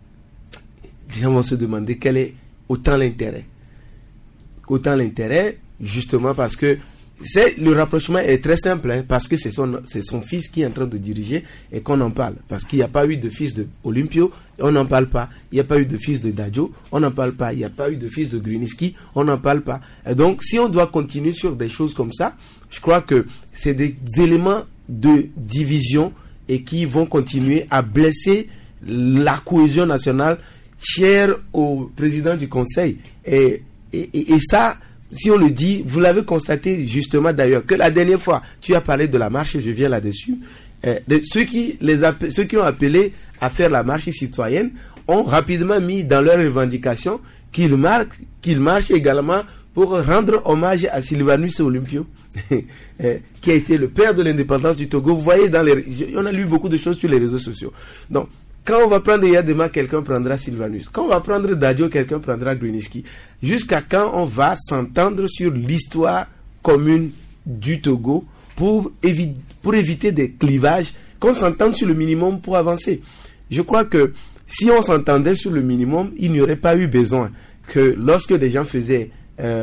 Les gens vont se demander quel est autant l'intérêt. Autant l'intérêt, justement parce que le rapprochement est très simple, hein, parce que c'est son fils qui est en train de diriger et qu'on en parle. Parce qu'il n'y a pas eu de fils de Olympio, on n'en parle pas. Il n'y a pas eu de fils de Dadjo, on n'en parle pas. Il n'y a pas eu de fils de Gruniski, on n'en parle pas. Et donc, si on doit continuer sur des choses comme ça, je crois que c'est des éléments de division et qui vont continuer à blesser la cohésion nationale chère au président du Conseil. Et ça, si on le dit, vous l'avez constaté justement d'ailleurs, que la dernière fois, tu as parlé de la marche, je viens là-dessus, ceux qui ont appelé à faire la marche citoyenne ont rapidement mis dans leurs revendications qu'ils marchent également pour rendre hommage à Sylvanus Olympio, qui a été le père de l'indépendance du Togo. Vous voyez, on a lu beaucoup de choses sur les réseaux sociaux. Donc, quand on va prendre Eyadema, quelqu'un prendra Sylvanus. Quand on va prendre Dadjo, quelqu'un prendra Gruniski. Jusqu'à quand on va s'entendre sur l'histoire commune du Togo pour éviter des clivages, qu'on s'entende sur le minimum pour avancer. Je crois que si on s'entendait sur le minimum, il n'y aurait pas eu besoin que lorsque des gens faisaient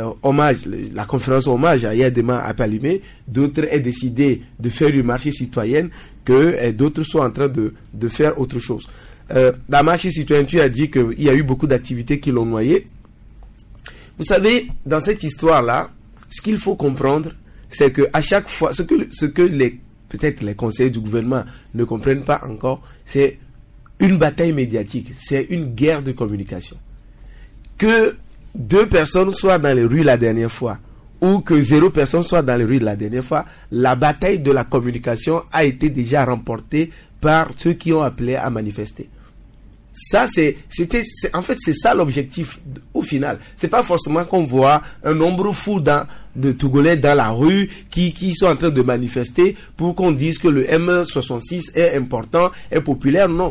la conférence hommage à Eyadema à Palimé, d'autres aient décidé de faire une marche citoyenne, que d'autres soient en train de faire autre chose. La marche citoyenne, tu as dit qu'il y a eu beaucoup d'activités qui l'ont noyé. Vous savez, dans cette histoire-là, ce qu'il faut comprendre, c'est que à chaque fois, ce que peut-être les conseillers du gouvernement ne comprennent pas encore, c'est une bataille médiatique, c'est une guerre de communication. Que 2 personnes soient dans les rues la dernière fois, ou que 0 personne soit dans les rues de la dernière fois, la bataille de la communication a été déjà remportée par ceux qui ont appelé à manifester. Ça, en fait, c'est ça l'objectif au final. C'est pas forcément qu'on voit un nombre fou de Togolais dans la rue qui sont en train de manifester pour qu'on dise que le M66 est important, est populaire. Non.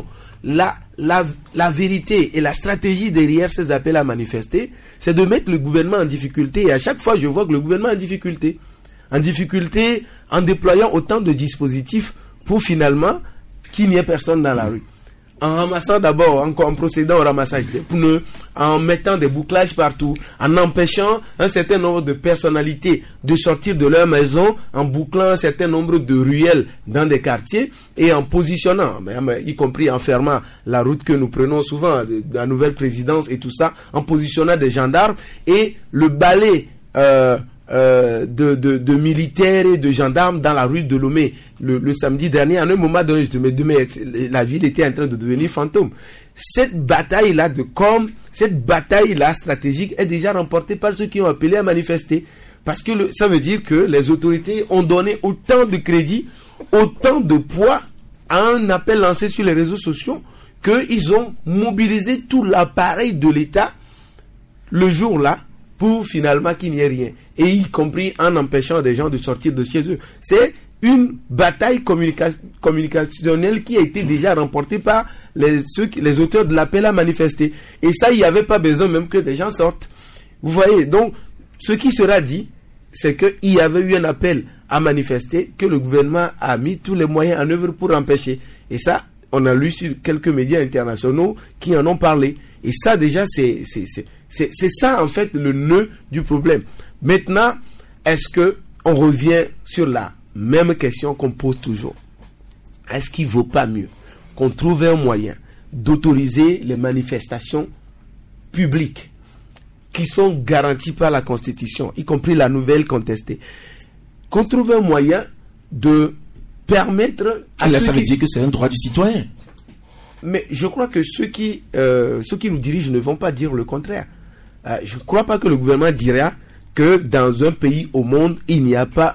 La vérité et la stratégie derrière ces appels à manifester, c'est de mettre le gouvernement en difficulté. Et à chaque fois, je vois que le gouvernement est en difficulté en déployant autant de dispositifs pour finalement qu'il n'y ait personne dans la rue. en ramassant d'abord, en procédant au ramassage des pneus, en mettant des bouclages partout, en empêchant un certain nombre de personnalités de sortir de leur maison, en bouclant un certain nombre de ruelles dans des quartiers et en positionnant, y compris en fermant la route que nous prenons souvent, de la nouvelle présidence et tout ça, en positionnant des gendarmes et le balai de militaires et de gendarmes dans la rue de Lomé le samedi dernier. À un moment donné, je me disais, la ville était en train de devenir fantôme. Cette bataille-là de com, cette bataille-là stratégique est déjà remportée par ceux qui ont appelé à manifester. Parce que ça veut dire que les autorités ont donné autant de crédit, autant de poids à un appel lancé sur les réseaux sociaux qu'ils ont mobilisé tout l'appareil de l'État le jour-là pour finalement qu'il n'y ait rien. Et y compris en empêchant des gens de sortir de chez eux. C'est une bataille communicationnelle qui a été déjà remportée par les auteurs de l'appel à manifester. Et ça, il n'y avait pas besoin même que des gens sortent. Vous voyez, donc, ce qui sera dit, c'est qu'il y avait eu un appel à manifester, que le gouvernement a mis tous les moyens en œuvre pour empêcher. Et ça, on a lu sur quelques médias internationaux qui en ont parlé. Et ça, déjà, c'est ça, en fait, le nœud du problème. Maintenant, est-ce que on revient sur la même question qu'on pose toujours? Est-ce qu'il ne vaut pas mieux qu'on trouve un moyen d'autoriser les manifestations publiques qui sont garanties par la Constitution, y compris la nouvelle contestée, qu'on trouve un moyen de permettre à là, ça veut dire que c'est un droit du citoyen. Mais je crois que ceux qui nous dirigent ne vont pas dire le contraire. Je ne crois pas que le gouvernement dira que dans un pays au monde, il n'y a pas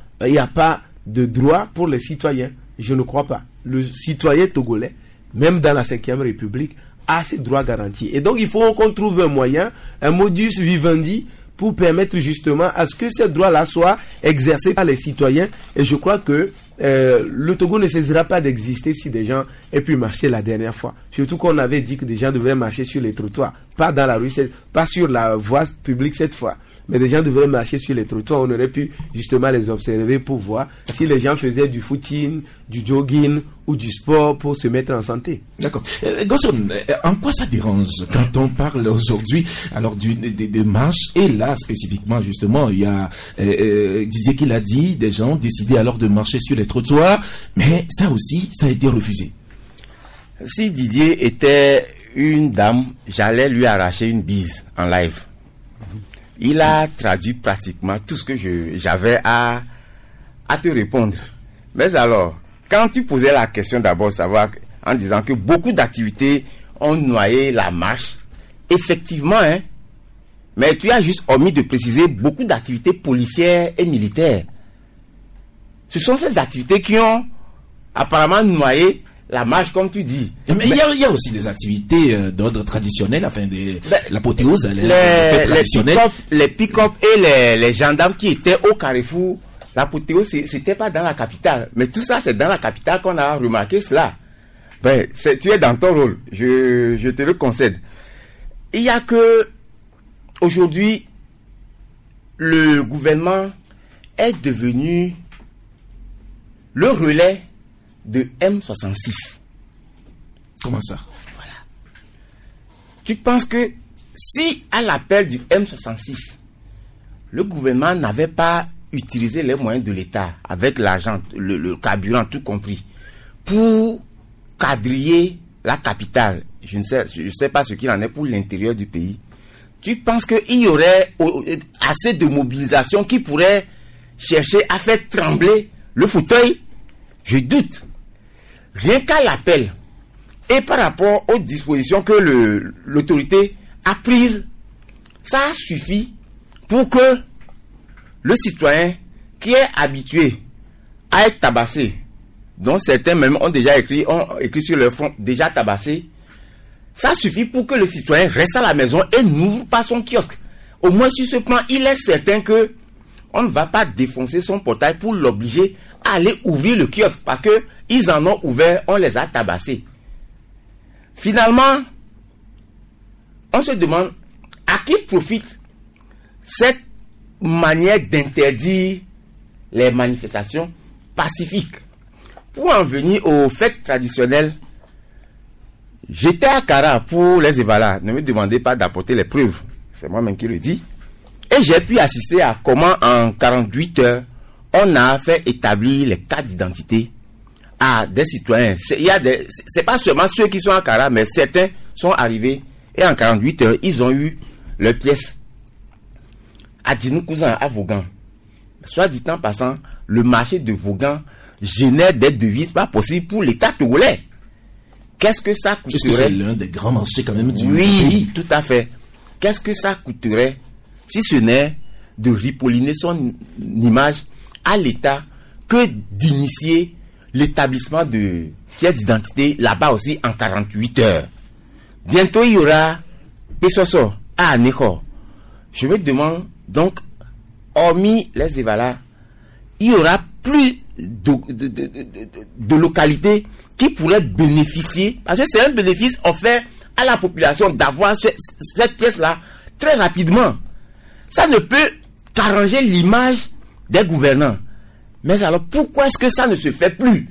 de droit pour les citoyens. Je ne crois pas. Le citoyen togolais, même dans la 5e République, a ses droits garantis. Et donc, il faut qu'on trouve un moyen, un modus vivendi, pour permettre justement à ce que ces droits-là soient exercés par les citoyens. Et je crois que le Togo ne cessera pas d'exister si des gens aient pu marcher la dernière fois. Surtout qu'on avait dit que des gens devaient marcher sur les trottoirs, pas dans la rue, pas sur la voie publique cette fois. Mais des gens devraient marcher sur les trottoirs. On aurait pu justement les observer pour voir si les gens faisaient du footing, du jogging ou du sport pour se mettre en santé. D'accord. Gosson, en quoi ça dérange quand on parle aujourd'hui alors de marche? Et là, spécifiquement, justement, il y a Didier qui l'a dit, des gens ont décidé alors de marcher sur les trottoirs, mais ça aussi, ça a été refusé. Si Didier était une dame, j'allais lui arracher une bise en live. Il a traduit pratiquement tout ce que j'avais à te répondre. Mais alors, quand tu posais la question d'abord, savoir, en disant que beaucoup d'activités ont noyé la marche, effectivement, mais tu as juste omis de préciser beaucoup d'activités policières et militaires. Ce sont ces activités qui ont apparemment noyé la marche, comme tu dis. Mais il y a aussi des activités d'ordre traditionnel, afin de l'apothéose, les pick-up et les gendarmes qui étaient au carrefour. L'apothéose, c'était pas dans la capitale. Mais tout ça, c'est dans la capitale qu'on a remarqué cela. Ben, tu es dans ton rôle. Je te le concède. Il y a que, aujourd'hui, le gouvernement est devenu le relais de M66. Comment ça? Voilà. Tu penses que si à l'appel du M66, le gouvernement n'avait pas utilisé les moyens de l'État, avec l'argent, le carburant, tout compris, pour quadriller la capitale, je ne sais pas ce qu'il en est pour l'intérieur du pays, tu penses qu'il y aurait assez de mobilisation qui pourrait chercher à faire trembler le fauteuil? Je doute. Rien qu'à l'appel et par rapport aux dispositions que l'autorité a prises, ça suffit pour que le citoyen qui est habitué à être tabassé, dont certains même ont écrit sur leur front déjà tabassé, ça suffit pour que le citoyen reste à la maison et n'ouvre pas son kiosque. Au moins sur ce plan, il est certain que on ne va pas défoncer son portail pour l'obliger à aller ouvrir le kiosque, parce que ils en ont ouvert, on les a tabassés. Finalement, on se demande à qui profite cette manière d'interdire les manifestations pacifiques. Pour en venir aux fêtes traditionnelles, J'étais à Kara pour les Evala. Ne me demandez pas d'apporter les preuves. C'est moi-même qui le dis. Et j'ai pu assister à comment en 48 heures, on a fait établir les cartes d'identité à des citoyens. C'est pas seulement ceux qui sont à Kara, mais certains sont arrivés et en 48 heures, ils ont eu leurs pièces. À Djinoukouzan, à Vaughan. Soit dit en passant, le marché de Vaughan génère des devises pas possibles pour l'État togolais. Qu'est-ce que ça coûterait? Est-ce que c'est l'un des grands marchés quand même du pays? Oui, tout à fait. Qu'est-ce que ça coûterait si ce n'est de ripolliner son image à l'État que d'initier l'établissement de pièces d'identité là-bas aussi en 48 heures? Bientôt il y aura Pesoso à Aneko. Je me demande donc, hormis les Evala, il y aura plus de localités qui pourraient bénéficier, parce que c'est un bénéfice offert à la population d'avoir cette pièce-là très rapidement. Ça ne peut qu'arranger l'image des gouvernants. Mais alors, pourquoi est-ce que ça ne se fait plus?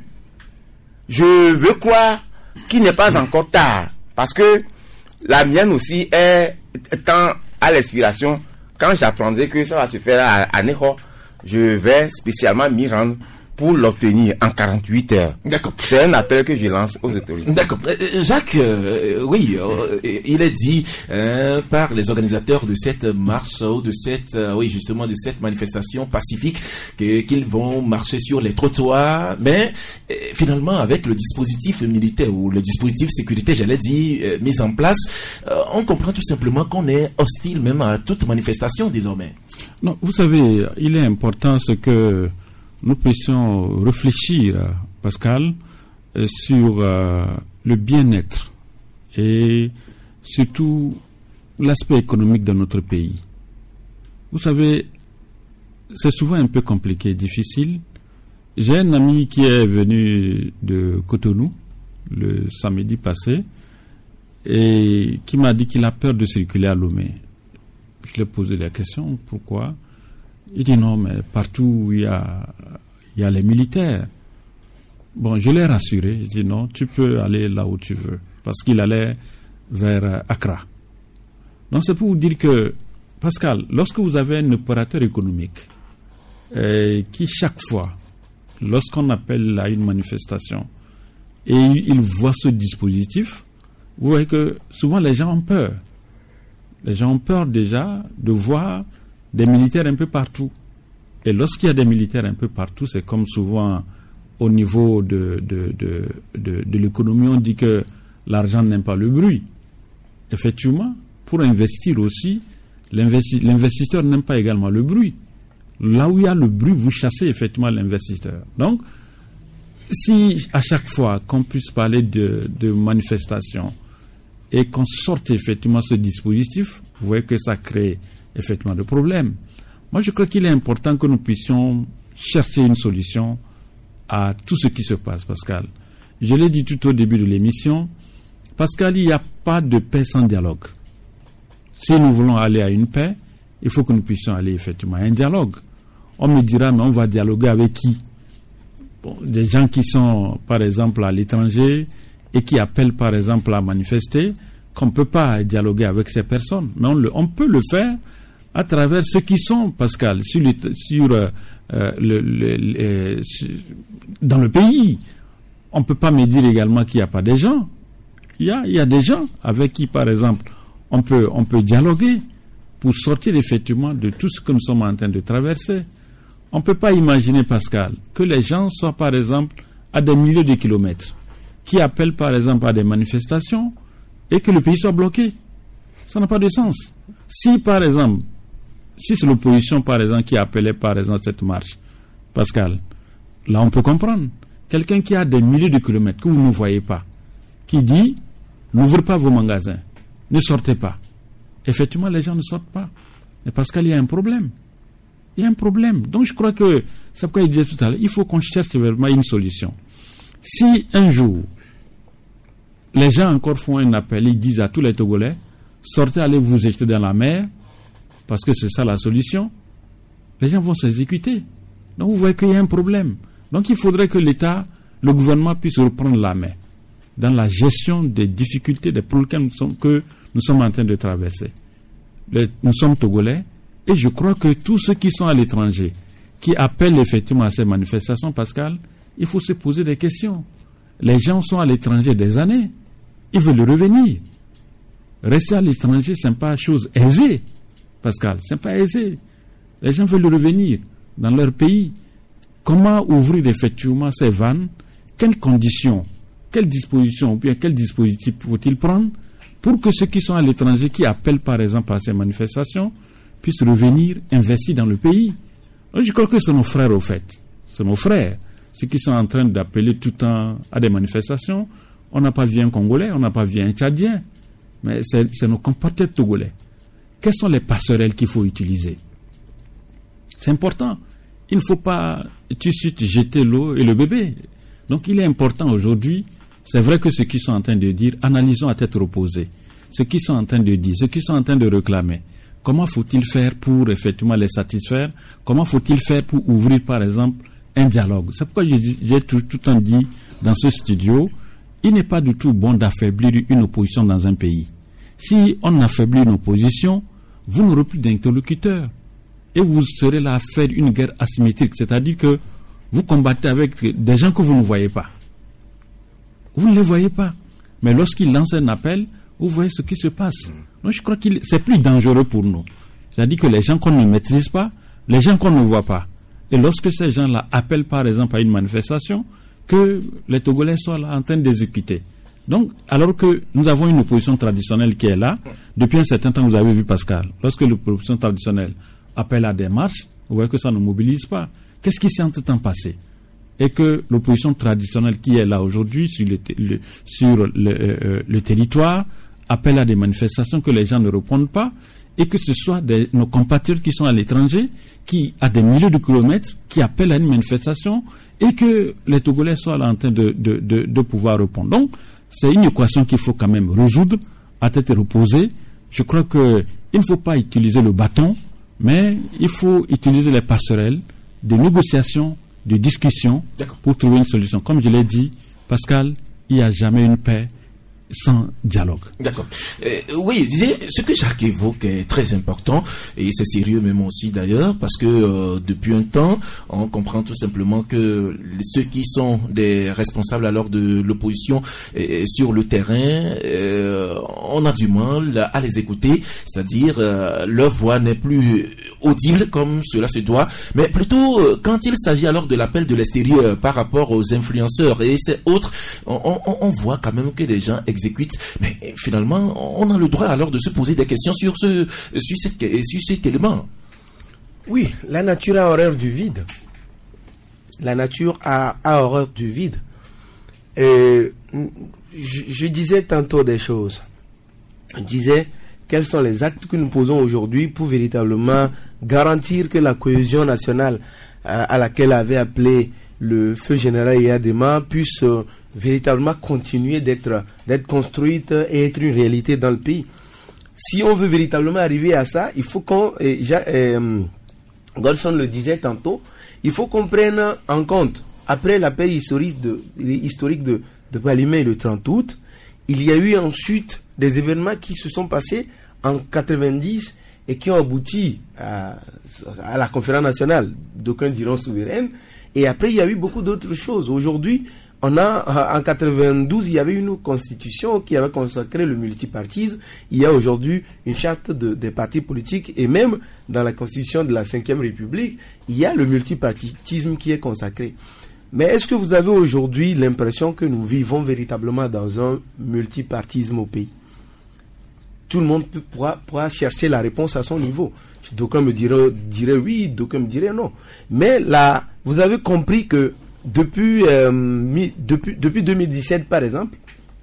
Je veux croire qu'il n'est pas encore tard, parce que la mienne aussi est tant à l'expiration. Quand j'apprendrai que ça va se faire à Neho, je vais spécialement m'y rendre pour l'obtenir en 48 heures. D'accord. C'est un appel que je lance aux autorités. D'accord. Jacques, oui, il est dit par les organisateurs de cette marche ou de cette, justement de cette manifestation pacifique qu'ils vont marcher sur les trottoirs, mais finalement avec le dispositif militaire ou le dispositif sécurité, j'allais dire, mis en place, on comprend tout simplement qu'on est hostile même à toute manifestation désormais. Non, vous savez, il est important ce que nous puissions réfléchir, Pascal, sur le bien-être et surtout l'aspect économique de notre pays. Vous savez, c'est souvent un peu compliqué, difficile. J'ai un ami qui est venu de Cotonou le samedi passé et qui m'a dit qu'il a peur de circuler à Lomé. Je lui ai posé la question, pourquoi? Il dit non, mais partout il y a les militaires. Bon, je l'ai rassuré. Je dis non, tu peux aller là où tu veux. Parce qu'il allait vers Accra. Donc c'est pour vous dire que, Pascal, lorsque vous avez un opérateur économique qui chaque fois, lorsqu'on appelle à une manifestation et il voit ce dispositif, vous voyez que souvent les gens ont peur. Les gens ont peur déjà de voir des militaires un peu partout. Et lorsqu'il y a des militaires un peu partout, c'est comme souvent au niveau de l'économie, on dit que l'argent n'aime pas le bruit. Effectivement, pour investir aussi, l'investisseur n'aime pas également le bruit. Là où il y a le bruit, vous chassez effectivement l'investisseur. Donc, si à chaque fois qu'on puisse parler de manifestation et qu'on sorte effectivement ce dispositif, vous voyez que ça crée effectivement de problèmes. Moi, je crois qu'il est important que nous puissions chercher une solution à tout ce qui se passe, Pascal. Je l'ai dit tout au début de l'émission, Pascal, il n'y a pas de paix sans dialogue. Si nous voulons aller à une paix, il faut que nous puissions aller effectivement à un dialogue. On me dira, mais on va dialoguer avec qui? Bon, des gens qui sont, par exemple, à l'étranger et qui appellent, par exemple, à manifester, qu'on ne peut pas dialoguer avec ces personnes. Mais on peut le faire à travers ceux qui sont, Pascal, dans le pays. On ne peut pas me dire également qu'il n'y a pas des gens. Il y a des gens avec qui, par exemple, on peut dialoguer pour sortir effectivement de tout ce que nous sommes en train de traverser. On ne peut pas imaginer, Pascal, que les gens soient, par exemple, à des milliers de kilomètres, qui appellent, par exemple, à des manifestations et que le pays soit bloqué. Ça n'a pas de sens. Si, par exemple, si c'est l'opposition, par exemple, qui appelait, par exemple, cette marche, Pascal, là, on peut comprendre. Quelqu'un qui a des milliers de kilomètres, que vous ne voyez pas, qui dit, n'ouvrez pas vos magasins, ne sortez pas. Effectivement, les gens ne sortent pas. Mais Pascal, il y a un problème. Il y a un problème. Donc, je crois que, c'est pourquoi il disait tout à l'heure, il faut qu'on cherche vraiment une solution. Si un jour, les gens encore font un appel, ils disent à tous les Togolais, sortez, allez vous jeter dans la mer, parce que c'est ça la solution, les gens vont s'exécuter. Donc, vous voyez qu'il y a un problème. Donc, il faudrait que l'État, le gouvernement puisse reprendre la main. dans la gestion des difficultés, des problèmes que nous sommes en train de traverser. Nous sommes Togolais, et je crois que tous ceux qui sont à l'étranger, qui appellent effectivement à ces manifestations, Pascal, il faut se poser des questions. Les gens sont à l'étranger des années, ils veulent revenir. Rester à l'étranger, ce n'est pas chose aisée, Pascal, ce n'est pas aisé. Les gens veulent revenir dans leur pays. Comment ouvrir effectivement ces vannes? Quelles conditions, quelles dispositions, ou bien quel dispositif faut-il prendre pour que ceux qui sont à l'étranger, qui appellent par exemple à ces manifestations, puissent revenir investir dans le pays? Donc, je crois que c'est nos frères au fait. C'est nos frères. Ceux qui sont en train d'appeler tout le temps à des manifestations, on n'a pas vu un Congolais, on n'a pas vu un Tchadien, mais c'est nos compatriotes togolais. Quelles sont les passerelles qu'il faut utiliser? C'est important. Il ne faut pas tout de suite jeter l'eau et le bébé. Donc il est important aujourd'hui, c'est vrai que ceux qui sont en train de dire, analysons à tête reposée. Ceux qui sont en train de dire, ceux qui sont en train de réclamer, comment faut-il faire pour effectivement les satisfaire? Comment faut-il faire pour ouvrir par exemple un dialogue? C'est pourquoi j'ai tout le temps dit dans ce studio, il n'est pas du tout bon d'affaiblir une opposition dans un pays. Si on affaiblit une opposition, vous n'aurez plus d'interlocuteurs. Et vous serez là à faire une guerre asymétrique, c'est-à-dire que vous combattez avec des gens que vous ne voyez pas. Vous ne les voyez pas. Mais lorsqu'ils lancent un appel, vous voyez ce qui se passe. Donc je crois que c'est plus dangereux pour nous. C'est-à-dire que les gens qu'on ne maîtrise pas, les gens qu'on ne voit pas. Et lorsque ces gens-là appellent par exemple à une manifestation, que les Togolais soient là en train d'exécuter. Donc, alors que nous avons une opposition traditionnelle qui est là, depuis un certain temps, vous avez vu Pascal, lorsque l'opposition traditionnelle appelle à des marches, vous voyez que ça ne mobilise pas. Qu'est-ce qui s'est entre-temps passé? Et que l'opposition traditionnelle qui est là aujourd'hui sur le territoire appelle à des manifestations que les gens ne répondent pas, et que ce soit nos compatriotes qui sont à l'étranger, qui à des milliers de kilomètres, qui appellent à une manifestation, et que les Togolais soient là en train de pouvoir répondre. Donc, c'est une équation qu'il faut quand même résoudre à tête reposée. Je crois que il ne faut pas utiliser le bâton, mais il faut utiliser les passerelles de négociation, de discussion pour trouver une solution. Comme je l'ai dit, Pascal, il n'y a jamais une paix sans dialogue. D'accord. Oui, ce que Jacques évoque est très important et c'est sérieux même aussi d'ailleurs parce que depuis un temps, on comprend tout simplement que ceux qui sont des responsables alors de l'opposition sur le terrain, on a du mal à les écouter, c'est-à-dire leur voix n'est plus audible comme cela se doit, mais plutôt quand il s'agit alors de l'appel de l'extérieur par rapport aux influenceurs et ces autres, on voit quand même que les gens exécutent, mais finalement on a le droit alors de se poser des questions sur cet élément. Oui, la nature a horreur du vide. La nature a horreur du vide. Et je disais tantôt des choses. Je disais quels sont les actes que nous posons aujourd'hui pour véritablement garantir que la cohésion nationale à laquelle avait appelé le feu général Eyadema puisse véritablement continuer d'être construite et être une réalité dans le pays. Si on veut véritablement arriver à ça, il faut qu'on, Golson le disait tantôt, il faut qu'on prenne en compte, après l'appel historique de Palimé le 30 août, il y a eu ensuite des événements qui se sont passés en 90 et qui ont abouti à la conférence nationale, d'aucuns diront souveraine, et après il y a eu beaucoup d'autres choses. Aujourd'hui, en 92, il y avait une constitution qui avait consacré le multipartisme. Il y a aujourd'hui une charte des partis politiques et même dans la constitution de la 5e République, il y a le multipartisme qui est consacré. Mais est-ce que vous avez aujourd'hui l'impression que nous vivons véritablement dans un multipartisme au pays? Tout le monde pourra chercher la réponse à son niveau. D'aucuns me diraient oui, d'aucuns me diraient non. Mais là, vous avez compris que depuis 2017, par exemple,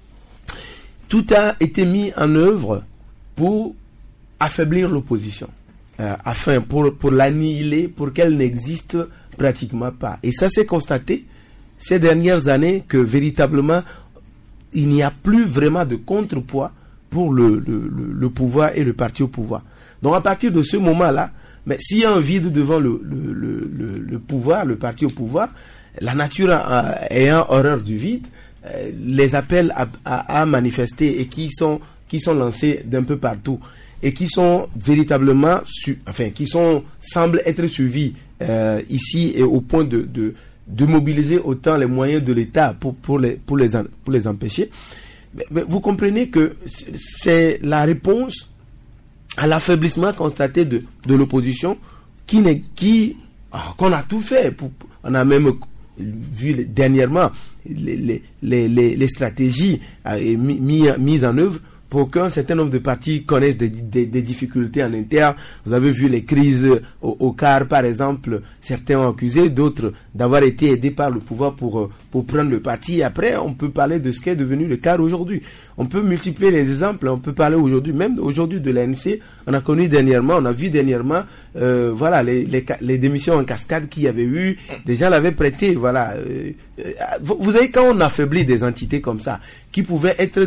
tout a été mis en œuvre pour affaiblir l'opposition, pour l'annihiler, pour qu'elle n'existe pratiquement pas. Et ça s'est constaté ces dernières années que véritablement, il n'y a plus vraiment de contrepoids pour le pouvoir et le parti au pouvoir. Donc à partir de ce moment-là, mais s'il y a un vide devant le pouvoir, le parti au pouvoir, la nature ayant horreur du vide, les appels à manifester et qui sont lancés d'un peu partout et qui sont véritablement semblent être suivis ici et au point de mobiliser autant les moyens de l'État pour les empêcher. Mais vous comprenez que c'est la réponse à l'affaiblissement constaté de l'opposition qu'on a tout fait. On a même vu dernièrement les stratégies mises en œuvre pour qu'un certain nombre de partis connaissent des difficultés en interne. Vous avez vu les crises au CAR, par exemple. Certains ont accusé d'autres d'avoir été aidés par le pouvoir pour prendre le parti. Après, on peut parler de ce qu'est devenu le CAR aujourd'hui. On peut multiplier les exemples. On peut parler aujourd'hui, même aujourd'hui de l'ANC. On a vu dernièrement, les démissions en cascade qu'il y avait eu. Des gens l'avaient prêté, voilà. Vous savez, quand on affaiblit des entités comme ça, qui pouvaient être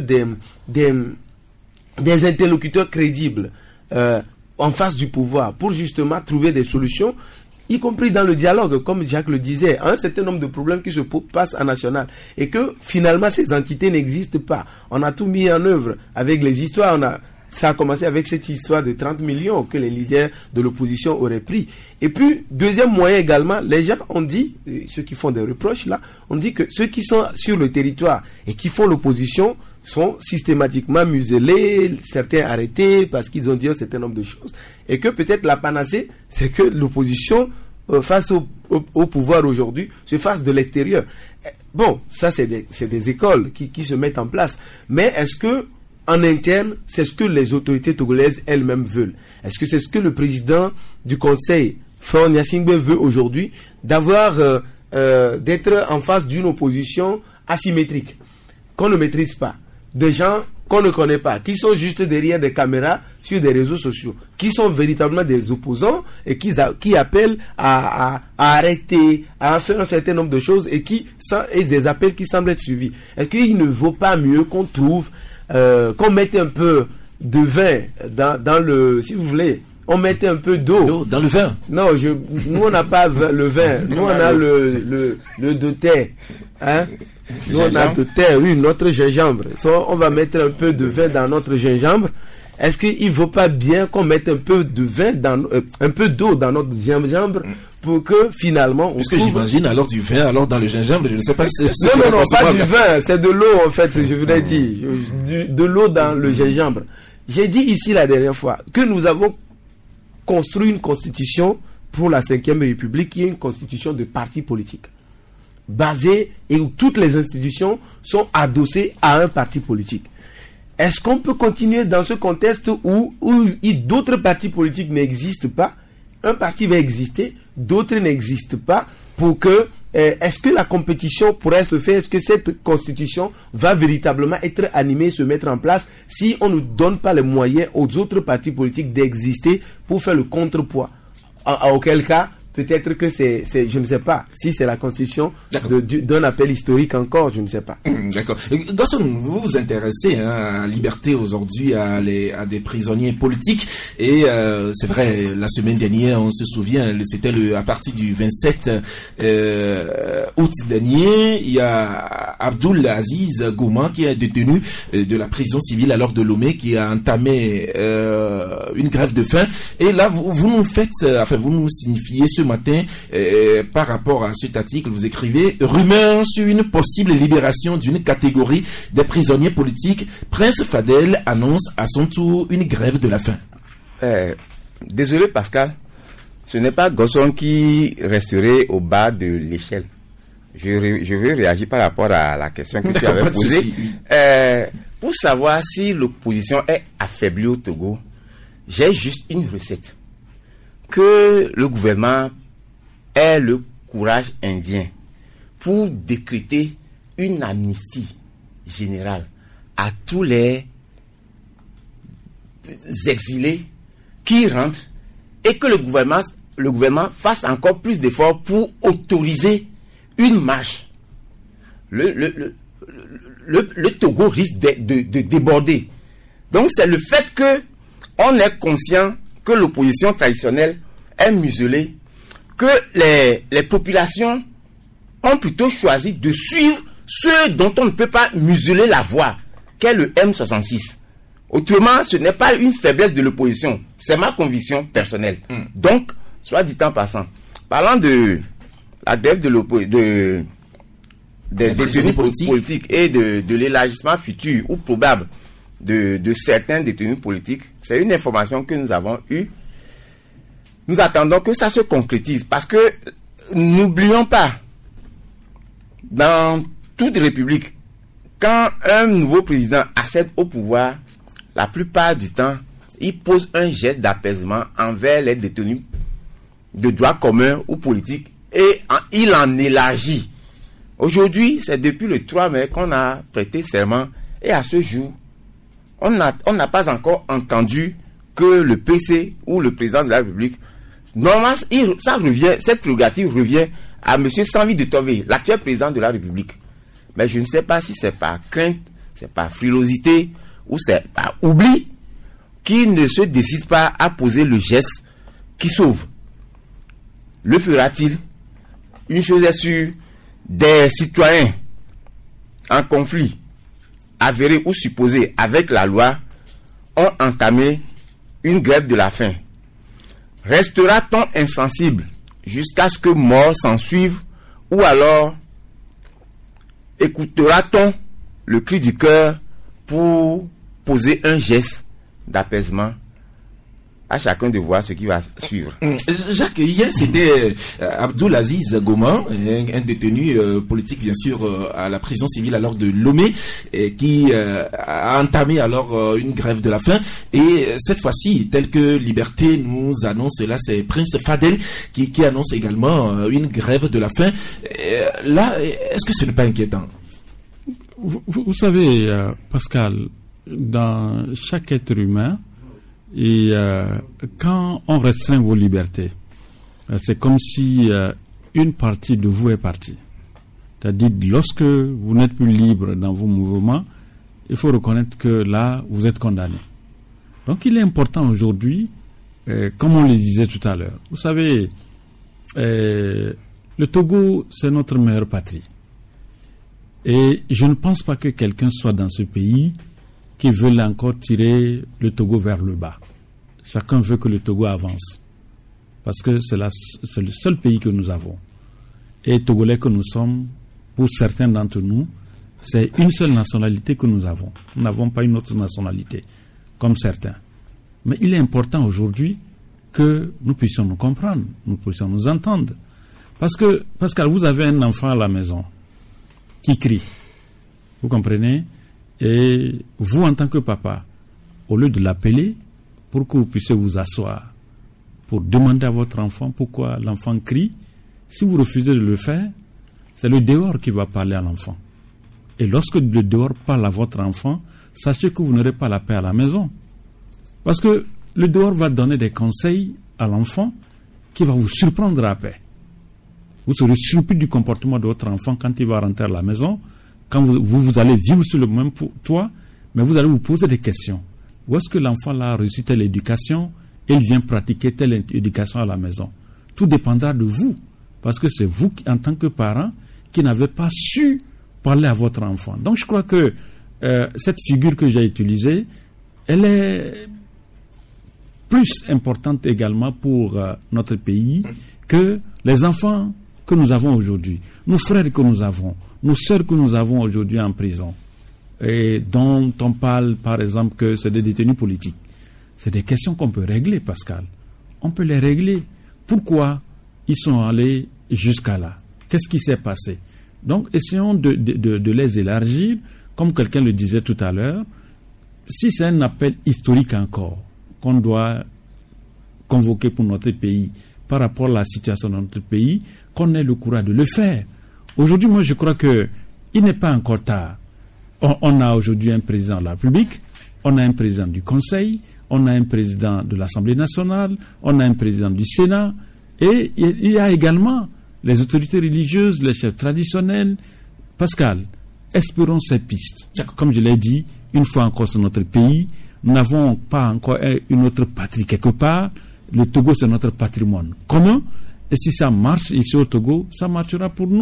des interlocuteurs crédibles en face du pouvoir pour justement trouver des solutions, y compris dans le dialogue, comme Jacques le disait, un certain nombre de problèmes qui se passent en national et que finalement ces entités n'existent pas. On a tout mis en œuvre avec les histoires. Ça a commencé avec cette histoire de 30 millions que les leaders de l'opposition auraient pris. Et puis, deuxième moyen également, les gens ont dit, ceux qui font des reproches là, on dit que ceux qui sont sur le territoire et qui font l'opposition sont systématiquement muselés, certains arrêtés parce qu'ils ont dit un certain nombre de choses. Et que peut-être la panacée, c'est que l'opposition, face au pouvoir aujourd'hui, se fasse de l'extérieur. Bon, ça c'est des écoles qui se mettent en place. Mais est-ce que en interne, c'est ce que les autorités togolaises elles-mêmes veulent? Est-ce que c'est ce que le président du conseil, Faure Gnassingbé, veut aujourd'hui, d'être en face d'une opposition asymétrique, qu'on ne maîtrise pas, des gens qu'on ne connaît pas, qui sont juste derrière des caméras sur des réseaux sociaux, qui sont véritablement des opposants et qui appellent à arrêter, à faire un certain nombre de choses et des appels qui semblent être suivis? Est-ce qu'il ne vaut pas mieux qu'on trouve qu'on mette un peu de vin dans le, si vous voulez, on mettait un peu d'eau dans le vin? Non, nous on n'a pas le vin, nous on a le de thé, hein? Nous on a de thé, oui, notre gingembre. On va mettre un peu de vin dans notre gingembre. Est-ce qu'il vaut pas bien qu'on mette un peu de vin un peu d'eau dans notre gingembre pour que finalement parce que j'imagine alors du vin alors dans le gingembre, je ne sais pas si non, pas du vin, c'est de l'eau en fait, je vous l'ai dit, de l'eau dans le gingembre. J'ai dit ici la dernière fois que nous avons construit une constitution pour la 5e République qui est une constitution de parti politique basée et où toutes les institutions sont adossées à un parti politique. Est-ce qu'on peut continuer dans ce contexte où d'autres partis politiques n'existent pas? Un parti va exister, d'autres n'existent pas, pour que est-ce que la compétition pourrait se faire? Est-ce que cette constitution va véritablement être animée, se mettre en place si on ne donne pas les moyens aux autres partis politiques d'exister pour faire le contrepoids? Auquel cas, peut-être que c'est, je ne sais pas, si c'est la constitution d'un appel historique encore, je ne sais pas. D'accord. Gosson, vous vous intéressez à la liberté aujourd'hui, à des prisonniers politiques. Et c'est vrai, la semaine dernière, on se souvient, c'était à partir du 27 août dernier, il y a Abdoul Aziz Gouma qui est détenu de la prison civile alors de Lomé, qui a entamé une grève de faim. Et là, vous nous signifiez ce matin, par rapport à cet article, vous écrivez: rumeur sur une possible libération d'une catégorie des prisonniers politiques. Prince Fadel annonce à son tour une grève de la faim. Désolé Pascal, ce n'est pas Gosson qui resterait au bas de l'échelle. Je veux réagir par rapport à la question que tu avais posée. Pour savoir si l'opposition est affaiblie au Togo, j'ai juste une recette. Que le gouvernement ait le courage indien pour décréter une amnistie générale à tous les exilés qui rentrent et que le gouvernement fasse encore plus d'efforts pour autoriser une marche. Le Togo risque de déborder. Donc c'est le fait que on est conscient que l'opposition traditionnelle est muselée, que les populations ont plutôt choisi de suivre ceux dont on ne peut pas museler la voix, qu'est le M66. Autrement, ce n'est pas une faiblesse de l'opposition, c'est ma conviction personnelle. Donc, soit dit en passant, parlant de la grève des détenus politiques et de l'élargissement futur ou probable de certains détenus politiques, c'est une information que nous avons eue. Nous attendons que ça se concrétise parce que n'oublions pas, dans toute république, quand un nouveau président accède au pouvoir, la plupart du temps, il pose un geste d'apaisement envers les détenus de droit commun ou politique et il en élargit. Aujourd'hui, c'est depuis le 3 mai qu'on a prêté serment et à ce jour, on n'a pas encore entendu que le PC ou le président de la République, normalement, cette prérogative revient à M. Sanvi de Tové, l'actuel président de la République. Mais je ne sais pas si c'est par crainte, c'est par frilosité ou c'est par oubli qu'il ne se décide pas à poser le geste qui sauve. Le fera-t-il? Une chose est sûre, des citoyens en conflit, avérés ou supposés avec la loi, ont entamé une grève de la faim. Restera-t-on insensible jusqu'à ce que mort s'en suive, ou alors écoutera-t-on le cri du cœur pour poser un geste d'apaisement? À chacun de voir ce qui va suivre. Jacques, hier c'était Abdoulaziz Goman, un détenu politique bien sûr à la prison civile alors de Lomé, qui a entamé alors une grève de la faim. Et cette fois-ci, tel que Liberté nous annonce, là c'est Prince Fadel qui annonce également une grève de la faim. Là, est-ce que ce n'est pas inquiétant? Vous savez, Pascal, dans chaque être humain, et quand on restreint vos libertés, c'est comme si une partie de vous est partie. C'est-à-dire, lorsque vous n'êtes plus libre dans vos mouvements, il faut reconnaître que là, vous êtes condamné. Donc, il est important aujourd'hui, comme on le disait tout à l'heure, vous savez, le Togo, c'est notre meilleure patrie. Et je ne pense pas que quelqu'un soit dans ce pays qui veulent encore tirer le Togo vers le bas. Chacun veut que le Togo avance. Parce que c'est le seul pays que nous avons. Et Togolais que nous sommes, pour certains d'entre nous, c'est une seule nationalité que nous avons. Nous n'avons pas une autre nationalité, comme certains. Mais il est important aujourd'hui que nous puissions nous comprendre, nous puissions nous entendre. Parce que, Pascal, vous avez un enfant à la maison qui crie. Vous comprenez? Et vous, en tant que papa, au lieu de l'appeler pour que vous puissiez vous asseoir, pour demander à votre enfant pourquoi l'enfant crie, si vous refusez de le faire, c'est le dehors qui va parler à l'enfant. Et lorsque le dehors parle à votre enfant, sachez que vous n'aurez pas la paix à la maison. Parce que le dehors va donner des conseils à l'enfant qui va vous surprendre à paix. Vous serez surpris du comportement de votre enfant quand il va rentrer à la maison. Quand vous allez vivre sur le même toit, mais vous allez vous poser des questions. Où est-ce que l'enfant là a reçu telle éducation et il vient pratiquer telle éducation à la maison? Tout dépendra de vous, parce que c'est vous, en tant que parent, qui n'avez pas su parler à votre enfant. Donc je crois que cette figure que j'ai utilisée, elle est plus importante également pour notre pays que les enfants que nous avons aujourd'hui, nos frères que nous avons, nos sœurs que nous avons aujourd'hui en prison, et dont on parle par exemple que c'est des détenus politiques. C'est des questions qu'on peut régler, Pascal. On peut les régler. Pourquoi ils sont allés jusqu'à là? Qu'est-ce qui s'est passé? Donc essayons de les élargir, comme quelqu'un le disait tout à l'heure. Si c'est un appel historique encore qu'on doit convoquer pour notre pays par rapport à la situation de notre pays, qu'on ait le courage de le faire. Aujourd'hui, moi, je crois que il n'est pas encore tard. On a aujourd'hui un président de la République, on a un président du Conseil, on a un président de l'Assemblée nationale, on a un président du Sénat, et il y a également les autorités religieuses, les chefs traditionnels. Pascal, espérons ces pistes. Comme je l'ai dit, une fois encore sur notre pays, nous n'avons pas encore une autre patrie quelque part. Le Togo, c'est notre patrimoine commun. Et si ça marche ici au Togo, ça marchera pour nous.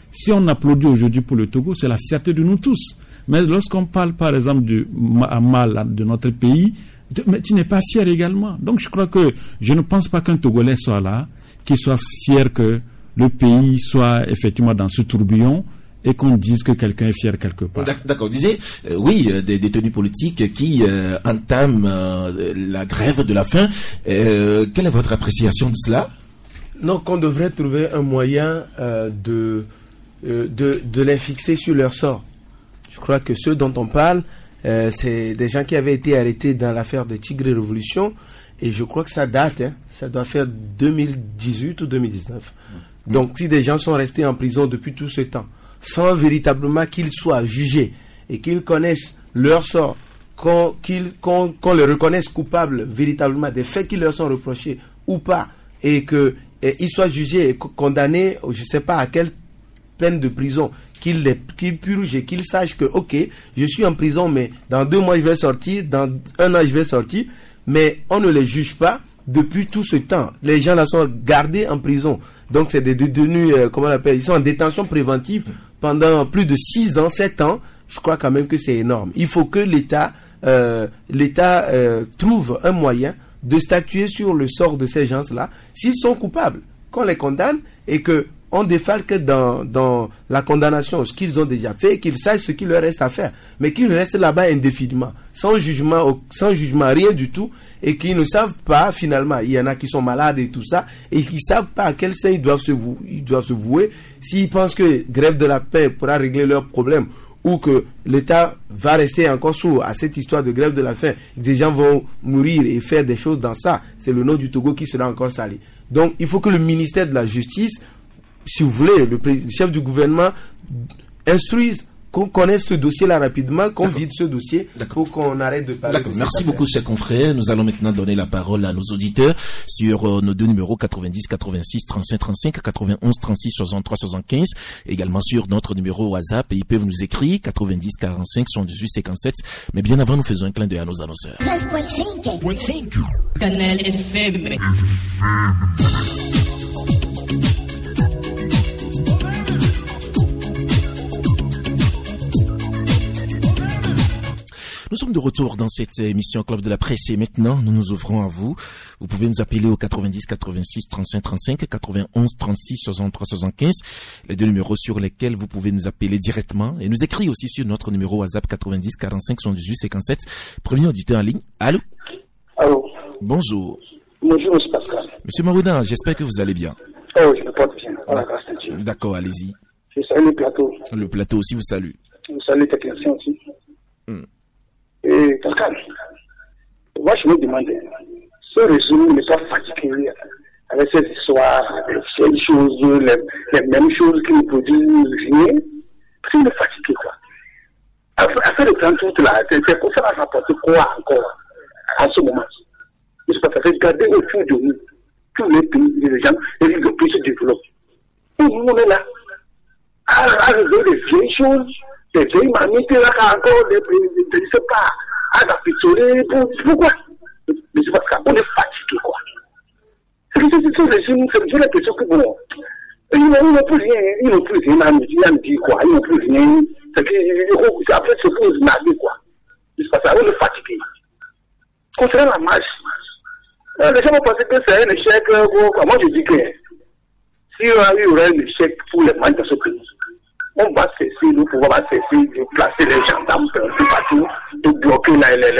Si on applaudit aujourd'hui pour le Togo, c'est la fierté de nous tous. Mais lorsqu'on parle, par exemple, du mal de notre pays, mais tu n'es pas fier également. Donc je ne pense pas qu'un Togolais soit là, qu'il soit fier que le pays soit effectivement dans ce tourbillon et qu'on dise que quelqu'un est fier quelque part. D'accord. Disait, des détenus politiques qui entament la grève de la faim. Quelle est votre appréciation de cela? Donc, on devrait trouver un moyen de les fixer sur leur sort. Je crois que ceux dont on parle, c'est des gens qui avaient été arrêtés dans l'affaire de Tigre Révolution, et je crois que ça date, ça doit faire 2018 ou 2019. Donc, si des gens sont restés en prison depuis tout ce temps, sans véritablement qu'ils soient jugés et qu'ils connaissent leur sort, qu'on les reconnaisse coupables véritablement des faits qui leur sont reprochés ou pas, et qu'ils soient jugés et condamnés, je ne sais pas à quelle peine de prison, qu'ils purgent et qu'ils sachent que, ok, je suis en prison, mais dans 2 mois je vais sortir, dans 1 an je vais sortir, mais on ne les juge pas depuis tout ce temps. Les gens là sont gardés en prison. Donc c'est des détenus, comment on appelle, ils sont en détention préventive pendant plus de 6 ans, 7 ans. Je crois quand même que c'est énorme. Il faut que l'État trouve un moyen de statuer sur le sort de ces gens-là. S'ils sont coupables, qu'on les condamne et que on défalque dans la condamnation ce qu'ils ont déjà fait, qu'ils sachent ce qu'il leur reste à faire, mais qu'ils restent là-bas indéfiniment, sans jugement, rien du tout, et qu'ils ne savent pas finalement. Il y en a qui sont malades et tout ça, et qui ne savent pas à quel sein ils doivent se vouer. S'ils pensent que grève de la faim pourra régler leurs problèmes, ou que l'État va rester encore sourd à cette histoire de grève de la faim, des gens vont mourir et faire des choses dans ça, c'est le nom du Togo qui sera encore sali. Donc il faut que le ministère de la Justice, si vous voulez, le chef du gouvernement instruise, qu'on connaisse ce dossier-là rapidement, qu'on vide ce dossier pour qu'on arrête de parler. D'accord. Merci beaucoup, chers confrères. Nous allons maintenant donner la parole à nos auditeurs sur nos 2 numéros 90 86 35 35, 91 36 63 75, également sur notre numéro WhatsApp, et ils peuvent nous écrire 90 45 78 57. Mais bien avant, nous faisons un clin d'œil à nos annonceurs. 13.5 Canal FM. Nous sommes de retour dans cette émission Club de la Presse et maintenant nous nous ouvrons à vous. Vous pouvez nous appeler au 90 86 35 35, 91 36 63 75, les 2 numéros sur lesquels vous pouvez nous appeler directement et nous écrire aussi sur notre numéro WhatsApp 90 45 78 57. Premier auditeur en ligne. Allô? Allô? Bonjour. Bonjour, M. Pascal. Monsieur Marouda, j'espère que vous allez bien. Oh, je me porte bien. D'accord, allez-y. Je salue le plateau. Le plateau aussi vous salue. Je salue les techniciens aussi. Et Pascal, moi je me demande, ce régime n'est pas fatigué avec ces histoires, ces choses, les mêmes choses qui nous produisent rien. Il est fatigué, quoi. Afin de prendre tout là, c'est pour ça qu'on rapporte quoi encore à ce moment. Il faut regarder autour de nous, tous les pays, les gens, et les pays se développent. Et nous, on est là, à résoudre les vieilles choses, les vieilles manières, là, encore, je ne sais pas, à la pistolet, pourquoi? Mais c'est parce qu'on est fatigué, quoi. C'est que ce régime, j'ai l'impression que bon, ils n'ont plus rien à me dire, quoi. Ils n'ont plus rien. C'est après, c'est pour se nager, quoi. C'est parce qu'on est fatigué. Concernant la marche, les gens vont penser que c'est un échec. Moi, je dis que s'il y aurait un échec pour les marches dans ce pays, on va cesser, nous pouvons cesser de placer les gendarmes un peu partout, de bloquer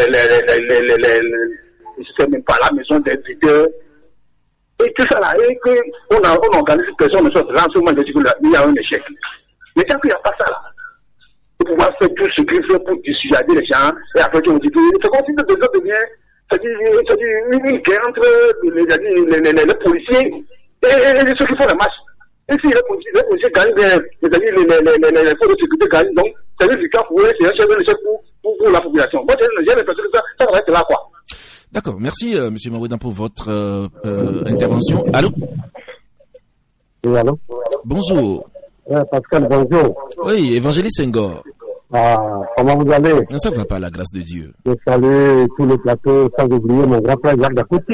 je sais même pas, la maison des leaders. Et tout ça là, et qu'on organise personne ne soit là, en ce moment, il y a un échec. Mais tant qu'il n'y a pas ça là, on peut pouvoir faire tout ce qu'il faut pour dissuader les gens, et après on dit que c'est comme si le besoin devient, c'est-à-dire une guerre entre les policiers et ceux qui font la marche. Et si les policiers gagnent, c'est-à-dire les forces de sécurité gagnent, donc c'est un résultat pour eux, c'est un chef de l'échec pour la population. Moi, j'ai l'impression que ça va être là, quoi. D'accord, merci M. Marouda pour votre intervention. Allô? Oui, allô? Bonjour. Pascal, bonjour. Oui, Évangéliste Senghor. Comment vous allez? Ça va pas, la grâce de Dieu. Je salue tous les plateaux, sans oublier mon grand frère Jacques Dacouti.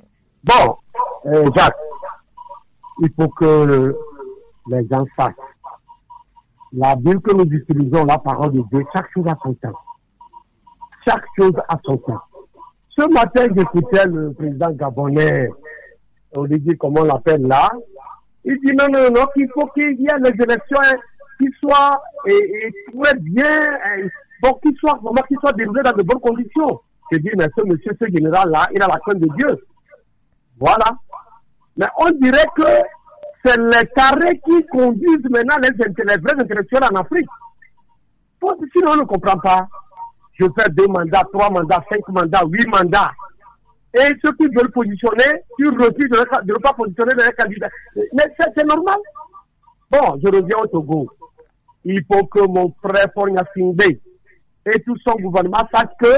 Bon, Jacques, il faut que les gens sachent La Bible que nous utilisons, la parole de Dieu, chaque chose a son temps. Chaque chose a son temps. Ce matin, j'écoutais le président gabonais, Olivier, comment on l'appelle là. Il dit non, qu'il faut qu'il y ait les élections qui soient très bien, qui soient déroulées dans de bonnes conditions. Je dis, mais ce général-là, il a la crainte de Dieu. Voilà. Mais on dirait que c'est les carrés qui conduisent maintenant les vrais intellectuels en Afrique. Sinon, on ne comprend pas. Je fais 2 mandats, 3 mandats, 5 mandats, 8 mandats. Et ceux qui veulent positionner, ils refusent de ne pas positionner les candidats. Mais c'est normal. Bon, je reviens au Togo. Il faut que mon frère Fornia Singbe et tout son gouvernement sachent que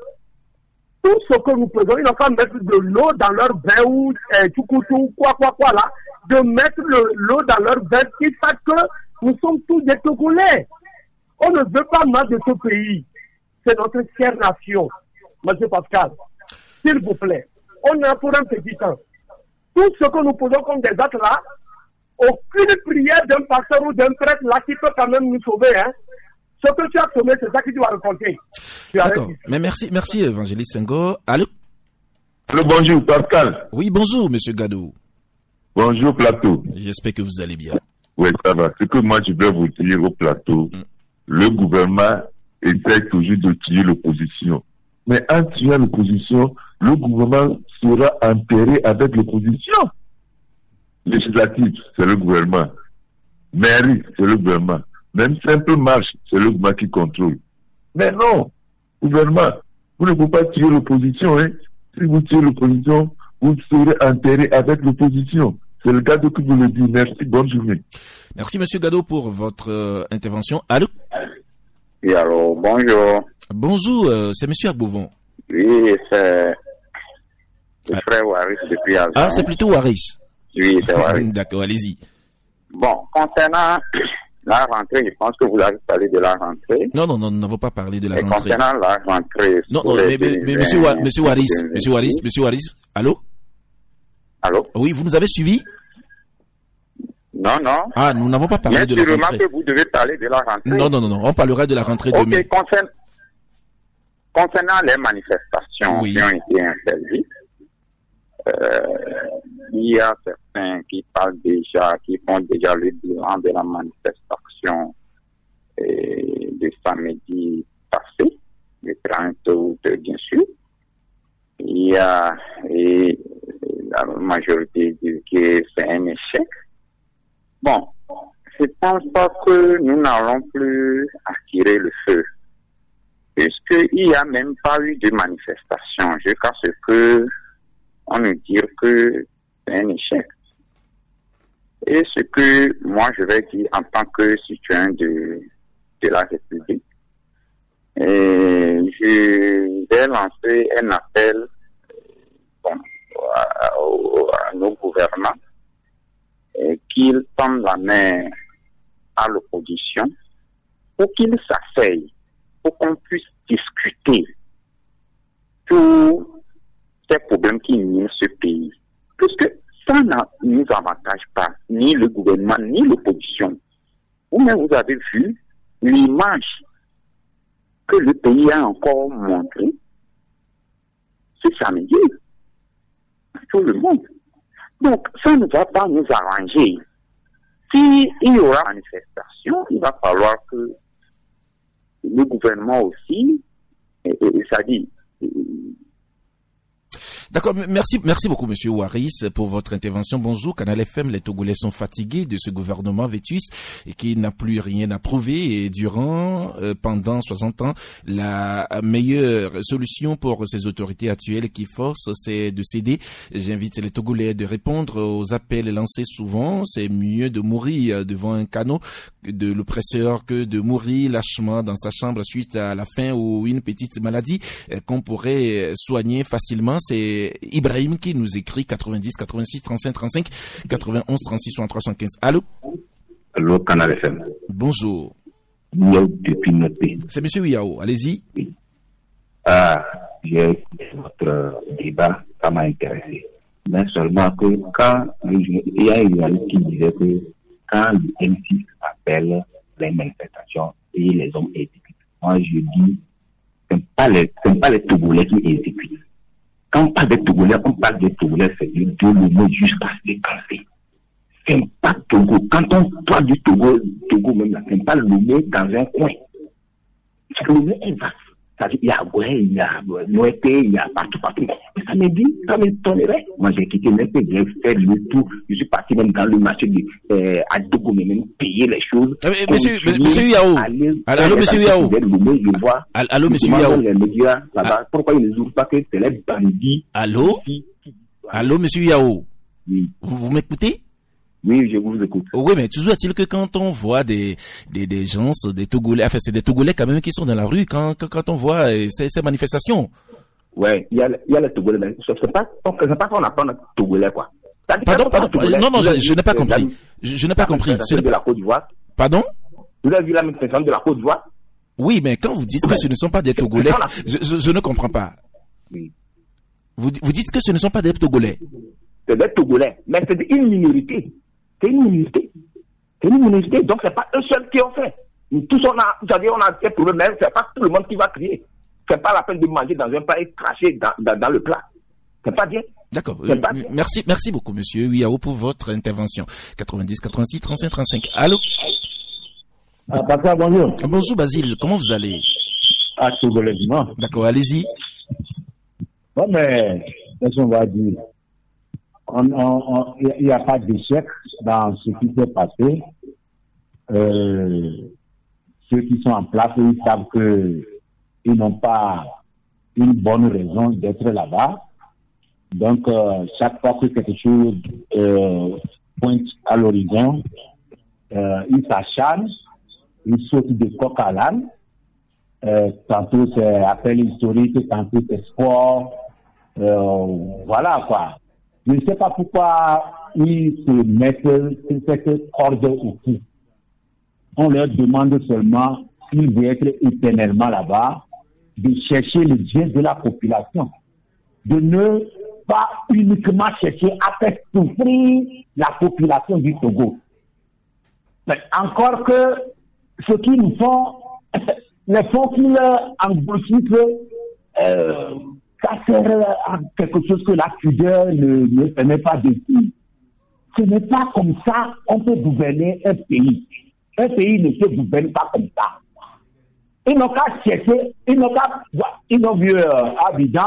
tout ce que nous faisons, ils n'ont qu'à mettre de l'eau dans leur bain ou quoi là, de mettre l'eau dans leur bain, qu'ils sachent que nous sommes tous des Togolais. On ne veut pas mal de ce pays. C'est notre chère nation. Monsieur Pascal, s'il vous plaît, on a pour un petit temps. Tout ce que nous posons comme des actes là, aucune prière d'un pasteur ou d'un prêtre là qui peut quand même nous sauver. Hein. Ce que tu as semé, c'est ça que tu vas raconter. D'accord. Mais merci Évangéliste Senghor. Allô? Allô, bonjour Pascal. Oui, bonjour Monsieur Gadou. Bonjour Plateau. J'espère que vous allez bien. Oui, ça va. Ce que moi je veux vous dire au Plateau, le gouvernement essaie toujours de tuer l'opposition. Mais en tuant l'opposition, le gouvernement sera enterré avec l'opposition. Législatif, c'est le gouvernement. Mairie, c'est le gouvernement. Même simple marche, c'est le gouvernement qui contrôle. Mais non, gouvernement, vous ne pouvez pas tuer l'opposition. Hein. Si vous tuez l'opposition, vous serez enterré avec l'opposition. C'est le Gado qui vous le dit. Merci, bonne journée. Merci Monsieur Gado pour votre intervention. Allô? Oui, alors, bonjour. Bonjour, c'est Monsieur Agbouvon. Oui, c'est le frère Waris depuis Alger. Ah, c'est plutôt Waris. Oui, c'est Waris. D'accord, allez-y. Bon, concernant la rentrée, je pense que vous avez parlé de la rentrée. Non, nous n'avons pas parlé de la rentrée. Concernant la rentrée. Non, mais Monsieur Waris, allô? Allô? Oui, vous nous avez suivis? Non. Ah, nous n'avons pas parlé de la rentrée. Que vous devez parler de la rentrée. Non, on parlera de la rentrée demain. Concernant les manifestations qui ont été interdites, il y a certains qui font déjà le bilan de la manifestation de samedi passé, le 30 août, bien sûr. Il y a la majorité dit que c'est un échec. Bon, je pense pas que nous n'allons plus attirer le feu. Puisqu'il n'y a même pas eu de manifestation jusqu'à ce que on nous dise que c'est un échec. Et ce que moi je vais dire en tant que citoyen de la République, et je vais lancer un appel à nos gouvernants qu'ils tendent la main à l'opposition pour qu'ils s'asseyent, pour qu'on puisse discuter tous ces problèmes qui minent ce pays. Puisque ça ne nous avantage pas, ni le gouvernement, ni l'opposition. Vous-même, vous avez vu l'image que le pays a encore montrée ce samedi à tout le monde. Donc, ça ne va pas nous arranger. S'il y aura manifestation, il va falloir que le gouvernement aussi, ça dit. D'accord, merci beaucoup Monsieur Waris pour votre intervention. Bonjour, Canal FM, les Togolais sont fatigués de ce gouvernement vétuste et qui n'a plus rien à prouver. Et pendant 60 ans, la meilleure solution pour ces autorités actuelles qui forcent, c'est de céder. J'invite les Togolais de répondre aux appels lancés souvent. C'est mieux de mourir devant un canot de l'oppresseur que de mourir lâchement dans sa chambre suite à la faim ou une petite maladie qu'on pourrait soigner facilement. C'est Ibrahim qui nous écrit 90 86 35 35 91 36 63 75. Allô? Allô, Canal FM. Bonjour. Yao depuis Noté. C'est Monsieur Yao, allez-y. Oui. J'ai écouté votre débat, ça m'a intéressé. Mais seulement que quand il y a une journaliste qui disait que quand le M6 appelle les manifestations et les hommes exécutent. Moi, je dis, ce n'est pas les Togolais qui exécutent. Quand on parle des Togolais, c'est de l'homme jusqu'à se dépenser. C'est pas Togo. Quand on parle du Togo même là, c'est pas l'homme dans un coin. C'est l'homme est vaste. C'est-à-dire, il y a Goué, il y a Noété, il y a partout. Ça m'étonnerait. Moi, j'ai quitté l'Empire, j'ai fait le tout. Je suis parti même dans le marché à Togo, mais même payer les choses. Monsieur Yao. Allô, monsieur Yao. Allô, monsieur Yao. Les médias, pourquoi ils ne ouvrent pas que c'est les bandits? Allô, monsieur Yao. Oui. Vous m'écoutez? Oui, je vous écoute. Oui, mais toujours est-il que quand on voit des gens, des Togolais, enfin c'est des Togolais quand même qui sont dans la rue quand on voit ces manifestations. Ouais, il y a les Togolais, mais c'est pas qu'on apprend les Togolais quoi. Pardon, non, je n'ai pas compris. Je n'ai pas compris. C'est de la Côte d'Ivoire. Pardon? Vous avez vu la manifestation de la Côte d'Ivoire? Oui, mais quand vous dites que ce ne sont pas des Togolais, je ne comprends pas. Oui. Vous dites que ce ne sont pas des Togolais. C'est des Togolais, mais c'est une minorité. C'est une minorité, donc c'est pas eux seuls qui ont fait. Nous tous on a des problèmes, mais c'est pas tout le monde qui va crier. C'est pas la peine de manger dans un plat et cracher dans le plat. C'est pas bien. D'accord. Merci beaucoup, monsieur Yao, pour votre intervention. 90 86 35 35. Allô? Papa, bonjour. Bonjour, Basile. Comment vous allez? Togolais, non? D'accord, allez-y. Bon, mais, qu'est-ce qu'on va dire? Il n'y a pas d'échec dans ce qui s'est passé. Ceux qui sont en place, ils savent qu'ils n'ont pas une bonne raison d'être là-bas. Donc, chaque fois que quelque chose pointe à l'horizon, ils s'acharnent, ils sautent de coq à l'âne. Tantôt c'est appel historique, tantôt c'est sport. Voilà quoi. Je ne sais pas pourquoi ils se mettent cette corde au cou. On leur demande seulement s'ils veulent être éternellement là-bas, de chercher le bien de la population, de ne pas uniquement chercher à faire souffrir la population du Togo. Mais encore que ce qu'ils nous font, les fonds qu'ils engrossissent, ça sert à quelque chose que la pudeur ne permet pas de dire. Ce n'est pas comme ça qu'on peut gouverner un pays. Un pays ne se gouverne pas comme ça. Ils n'ont qu'à chercher, ils n'ont vu à Abidjan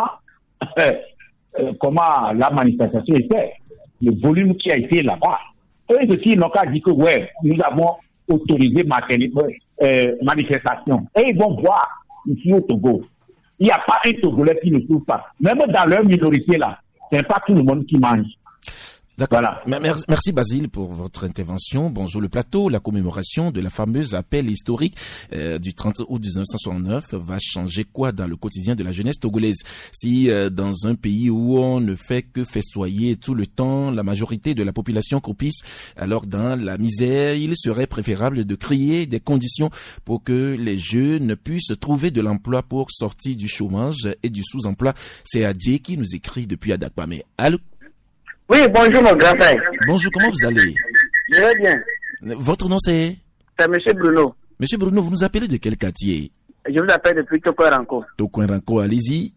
comment la manifestation était, le volume qui a été là-bas. Eux aussi, ils n'ont qu'à dire que ouais, nous avons autorisé manifestation. Et ils vont voir ici au Togo. Il n'y a pas un Togolais qui ne trouve pas. Même dans leur minorité là, c'est pas tout le monde qui mange. D'accord. Voilà. Merci Basile pour votre intervention. Bonjour le plateau. La commémoration de la fameuse appel historique du 30 août 1969 va changer quoi dans le quotidien de la jeunesse togolaise? Si dans un pays où on ne fait que festoyer tout le temps, la majorité de la population croupisse, alors dans la misère, il serait préférable de créer des conditions pour que les jeunes puissent trouver de l'emploi pour sortir du chômage et du sous-emploi. C'est Adié qui nous écrit depuis Adakpamé. Allô? Oui, bonjour mon grand frère. Bonjour, comment vous allez? Je vais bien. Votre nom c'est? C'est Monsieur Bruno. Monsieur Bruno, vous nous appelez de quel quartier? Je vous appelle depuis Tokoranko. Tokoranko, allez-y.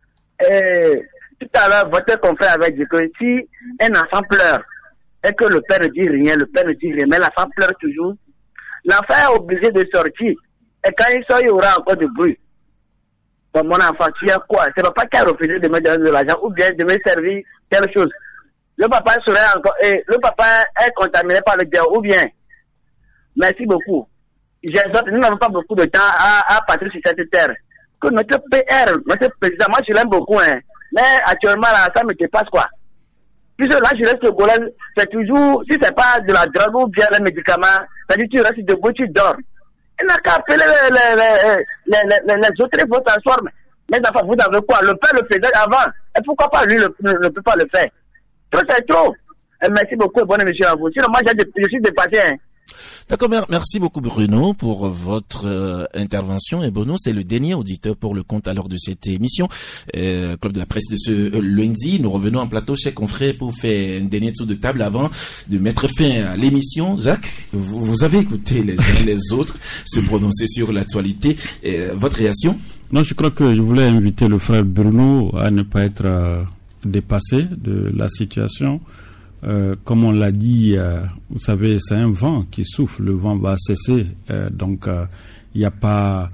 Tout à l'heure, votre confrère avait dit que si un enfant pleure et que le père ne dit rien, mais l'enfant pleure toujours, l'enfant est obligé de sortir. Et quand il sort, il y aura encore du bruit. Bon, mon enfant, tu as quoi? C'est papa qui a refusé de me donner de l'argent ou bien de me servir quelque chose. Le papa serait encore, le papa est contaminé par le diable, ou bien. Merci beaucoup. Nous n'avons pas beaucoup de temps à partir sur cette terre. Que notre PR, notre président, moi je l'aime beaucoup, hein. Mais actuellement, là, ça me dépasse quoi. Puisque là, je reste togolais, c'est toujours, si c'est pas de la drogue ou bien les médicaments, c'est-à-dire tu restes debout, tu dors. Il n'a qu'à appeler les autres, il faut s'asseoir. Mais enfin, vous avez quoi? Le père le faisait avant. Et pourquoi pas lui ne peut pas le faire? C'est trop. Merci beaucoup et bonne émission à vous. Sinon, moi, je suis dépassé. Hein. D'accord, merci beaucoup Bruno pour votre intervention. Et Bruno, c'est le dernier auditeur pour le compte alors de cette émission Club de la Presse de ce lundi. Nous revenons en plateau chez Confrères pour faire un dernier tour de table avant de mettre fin à l'émission. Jacques, vous avez écouté les uns et les autres se prononcer sur l'actualité. Votre réaction? Non, je crois que je voulais inviter le frère Bruno à ne pas être dépassé de la situation. Comme on l'a dit, vous savez, c'est un vent qui souffle, le vent va cesser, donc il n'y a pas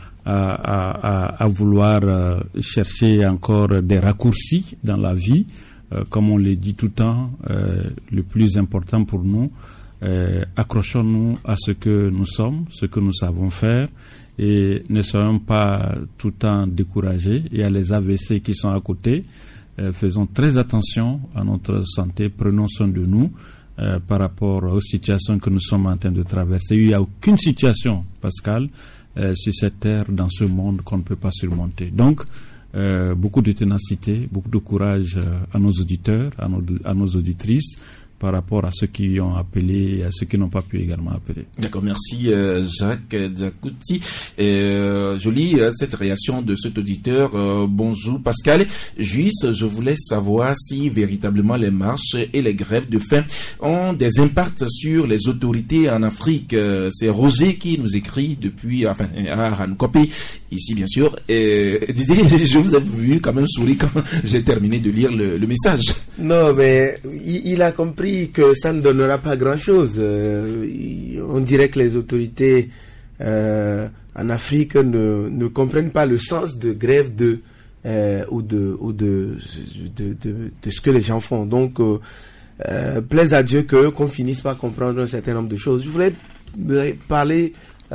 à vouloir chercher encore des raccourcis dans la vie. Comme on le dit tout le temps, le plus important pour nous, accrochons-nous à ce que nous sommes, ce que nous savons faire, et ne soyons pas tout le temps découragés. Il y a les AVC qui sont à côté. Faisons très attention à notre santé, prenons soin de nous par rapport aux situations que nous sommes en train de traverser. Il n'y a aucune situation, Pascal, sur cette terre, dans ce monde, qu'on ne peut pas surmonter. Donc, beaucoup de ténacité, beaucoup de courage à nos auditeurs, à nos auditrices, par rapport à ceux qui ont appelé et à ceux qui n'ont pas pu également appeler. D'accord, merci Jacques Diakouti. Je lis cette réaction de cet auditeur. Bonjour Pascal. Juste, je voulais savoir si véritablement les marches et les grèves de faim ont des impacts sur les autorités en Afrique. C'est Roger qui nous écrit depuis à Rankopi, ici bien sûr. Didier, je vous ai vu quand même sourire quand j'ai terminé de lire le message. Non, mais il a compris que ça ne donnera pas grand-chose. On dirait que les autorités en Afrique ne comprennent pas le sens de grève ou de ce que les gens font. Donc, plaise à Dieu qu'on finisse par comprendre un certain nombre de choses. Je voulais parler,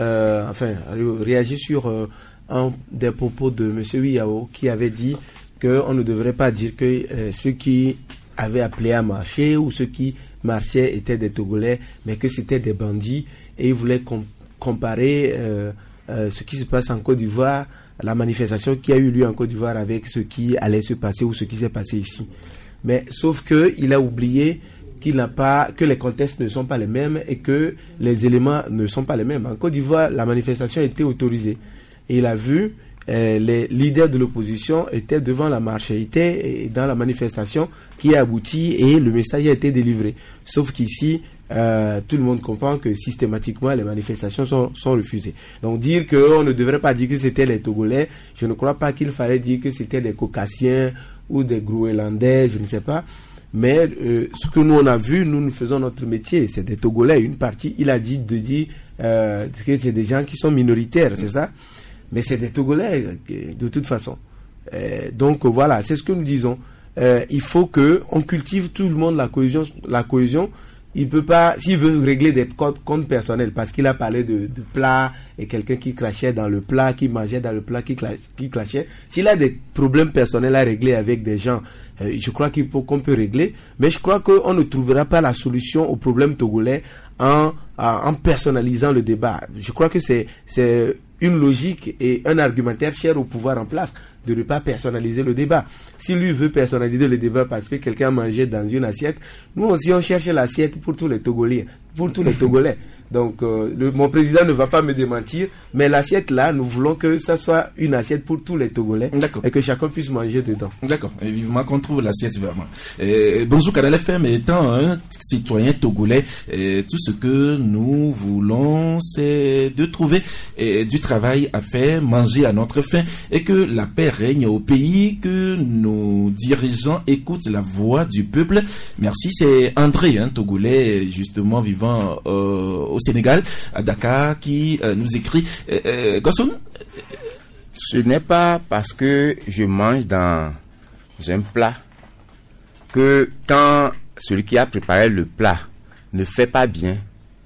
réagir sur un des propos de M. Wiyao qui avait dit qu'on ne devrait pas dire que ceux qui avaient appelé à marcher ou ceux qui marchaient étaient des Togolais, mais que c'était des bandits, et il voulait comparer ce qui se passe en Côte d'Ivoire, la manifestation qui a eu lieu en Côte d'Ivoire avec ce qui allait se passer ou ce qui s'est passé ici. Mais sauf que il a oublié que les contextes ne sont pas les mêmes et que les éléments ne sont pas les mêmes. En Côte d'Ivoire, la manifestation a été autorisée et il a vu les leaders de l'opposition étaient devant la marche, étaient dans la manifestation qui a abouti et le message a été délivré. Sauf qu'ici, tout le monde comprend que systématiquement les manifestations sont refusées. Donc dire qu'on ne devrait pas dire que c'était les Togolais, je ne crois pas qu'il fallait dire que c'était des Caucasiens ou des Groenlandais, je ne sais pas. Mais ce que nous on a vu, nous faisons notre métier, c'est des Togolais. Une partie, il a dit que c'est des gens qui sont minoritaires, c'est ça? Mais c'est des Togolais de toute façon. Donc voilà, c'est ce que nous disons. Il faut que on cultive tout le monde la cohésion. Il peut pas, s'il veut régler des comptes personnels, parce qu'il a parlé de plats et quelqu'un qui crachait dans le plat, qui mangeait dans le plat, qui crachait. S'il a des problèmes personnels à régler avec des gens, je crois qu'on peut régler. Mais je crois qu'on ne trouvera pas la solution aux problèmes togolais en personnalisant le débat. Je crois que c'est une logique et un argumentaire cher au pouvoir en place de ne pas personnaliser le débat. Si lui veut personnaliser le débat parce que quelqu'un a mangé dans une assiette, nous aussi on cherche l'assiette pour tous les Togolais. Donc mon président ne va pas me démentir, mais l'assiette là, nous voulons que ça soit une assiette pour tous les Togolais. D'accord. Et que chacun puisse manger dedans. D'accord, et vivement qu'on trouve l'assiette vraiment. Bonjour Canal FM, étant un citoyen togolais, tout ce que nous voulons c'est de trouver du travail à faire, manger à notre faim et que la paix règne au pays, que nos dirigeants écoutent la voix du peuple. Merci, c'est André, togolais justement vivant au Sénégal, à Dakar, qui nous écrit. Gosson, ce n'est pas parce que je mange dans un plat que quand celui qui a préparé le plat ne fait pas bien,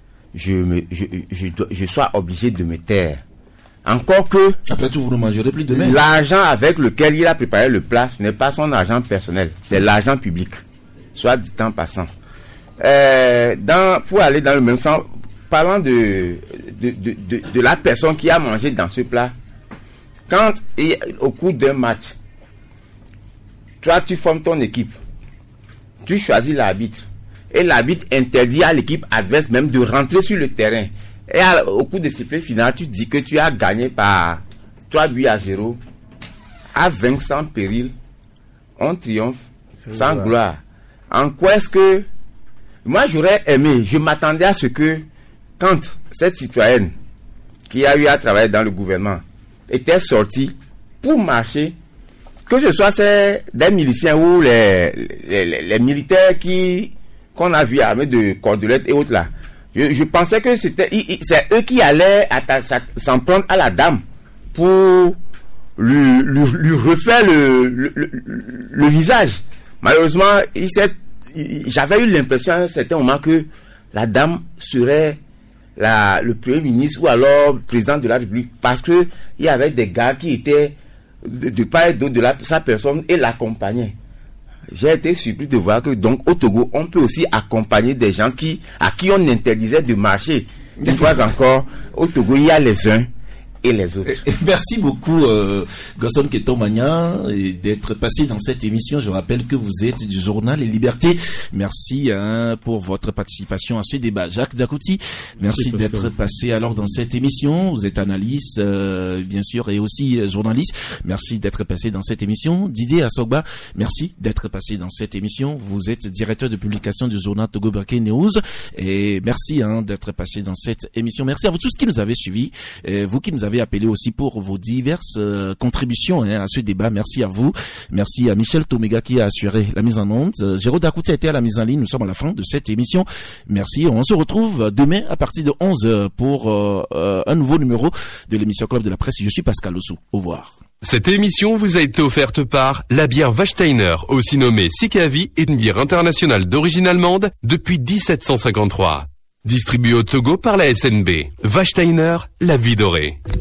je sois obligé de me taire. Encore que après tout, vous ne mangerez plus demain. L'argent avec lequel il a préparé le plat, ce n'est pas son argent personnel, c'est l'argent public, soit dit en passant. Pour aller dans le même sens, parlant de la personne qui a mangé dans ce plat, quand au cours d'un match, toi tu formes ton équipe, tu choisis l'arbitre, et l'arbitre interdit à l'équipe adverse même de rentrer sur le terrain. Et au coup de sifflet final, tu dis que tu as gagné par 3-0, à 20 sans péril, on triomphe sans gloire. En quoi est-ce que... Moi, j'aurais aimé, je m'attendais à ce que, quand cette citoyenne qui a eu à travailler dans le gouvernement était sortie pour marcher, que ce soit des miliciens ou les militaires qu'on a vu armés de cordelettes et autres là, je pensais que c'est eux qui allaient s'en prendre à la dame pour lui refaire le visage. Malheureusement, j'avais eu l'impression à un certain moment que la dame serait le premier ministre ou alors le président de la République, parce que il y avait des gars qui étaient de part et d'autre de sa personne et l'accompagnaient. J'ai été surpris de voir que donc au Togo, on peut aussi accompagner des gens à qui on interdisait de marcher. Une fois encore, au Togo, il y a les uns et les autres. Merci beaucoup, Gosson Ketomagna, d'être passé dans cette émission. Je rappelle que vous êtes du journal Les Libertés. Merci pour votre participation à ce débat. Jacques Diakouti, merci d'être passé alors dans cette émission. Vous êtes analyste, bien sûr, et aussi journaliste. Merci d'être passé dans cette émission. Didier Assogba, merci d'être passé dans cette émission. Vous êtes directeur de publication du journal Togo Breaking News. Et merci d'être passé dans cette émission. Merci à vous tous qui nous avez suivis. Vous qui nous avez appelé aussi pour vos diverses contributions à ce débat. Merci à vous. Merci à Michel Toméga qui a assuré la mise en onde. Jérôme Dakouti a été à la mise en ligne. Nous sommes à la fin de cette émission. Merci. On se retrouve demain à partir de 11h pour un nouveau numéro de l'émission Club de la Presse. Je suis Pascal Ossou. Au revoir. Cette émission vous a été offerte par la bière Wachsteiner, aussi nommée Sikavi, une bière internationale d'origine allemande depuis 1753. Distribuée au Togo par la SNB. Wachsteiner, la vie dorée.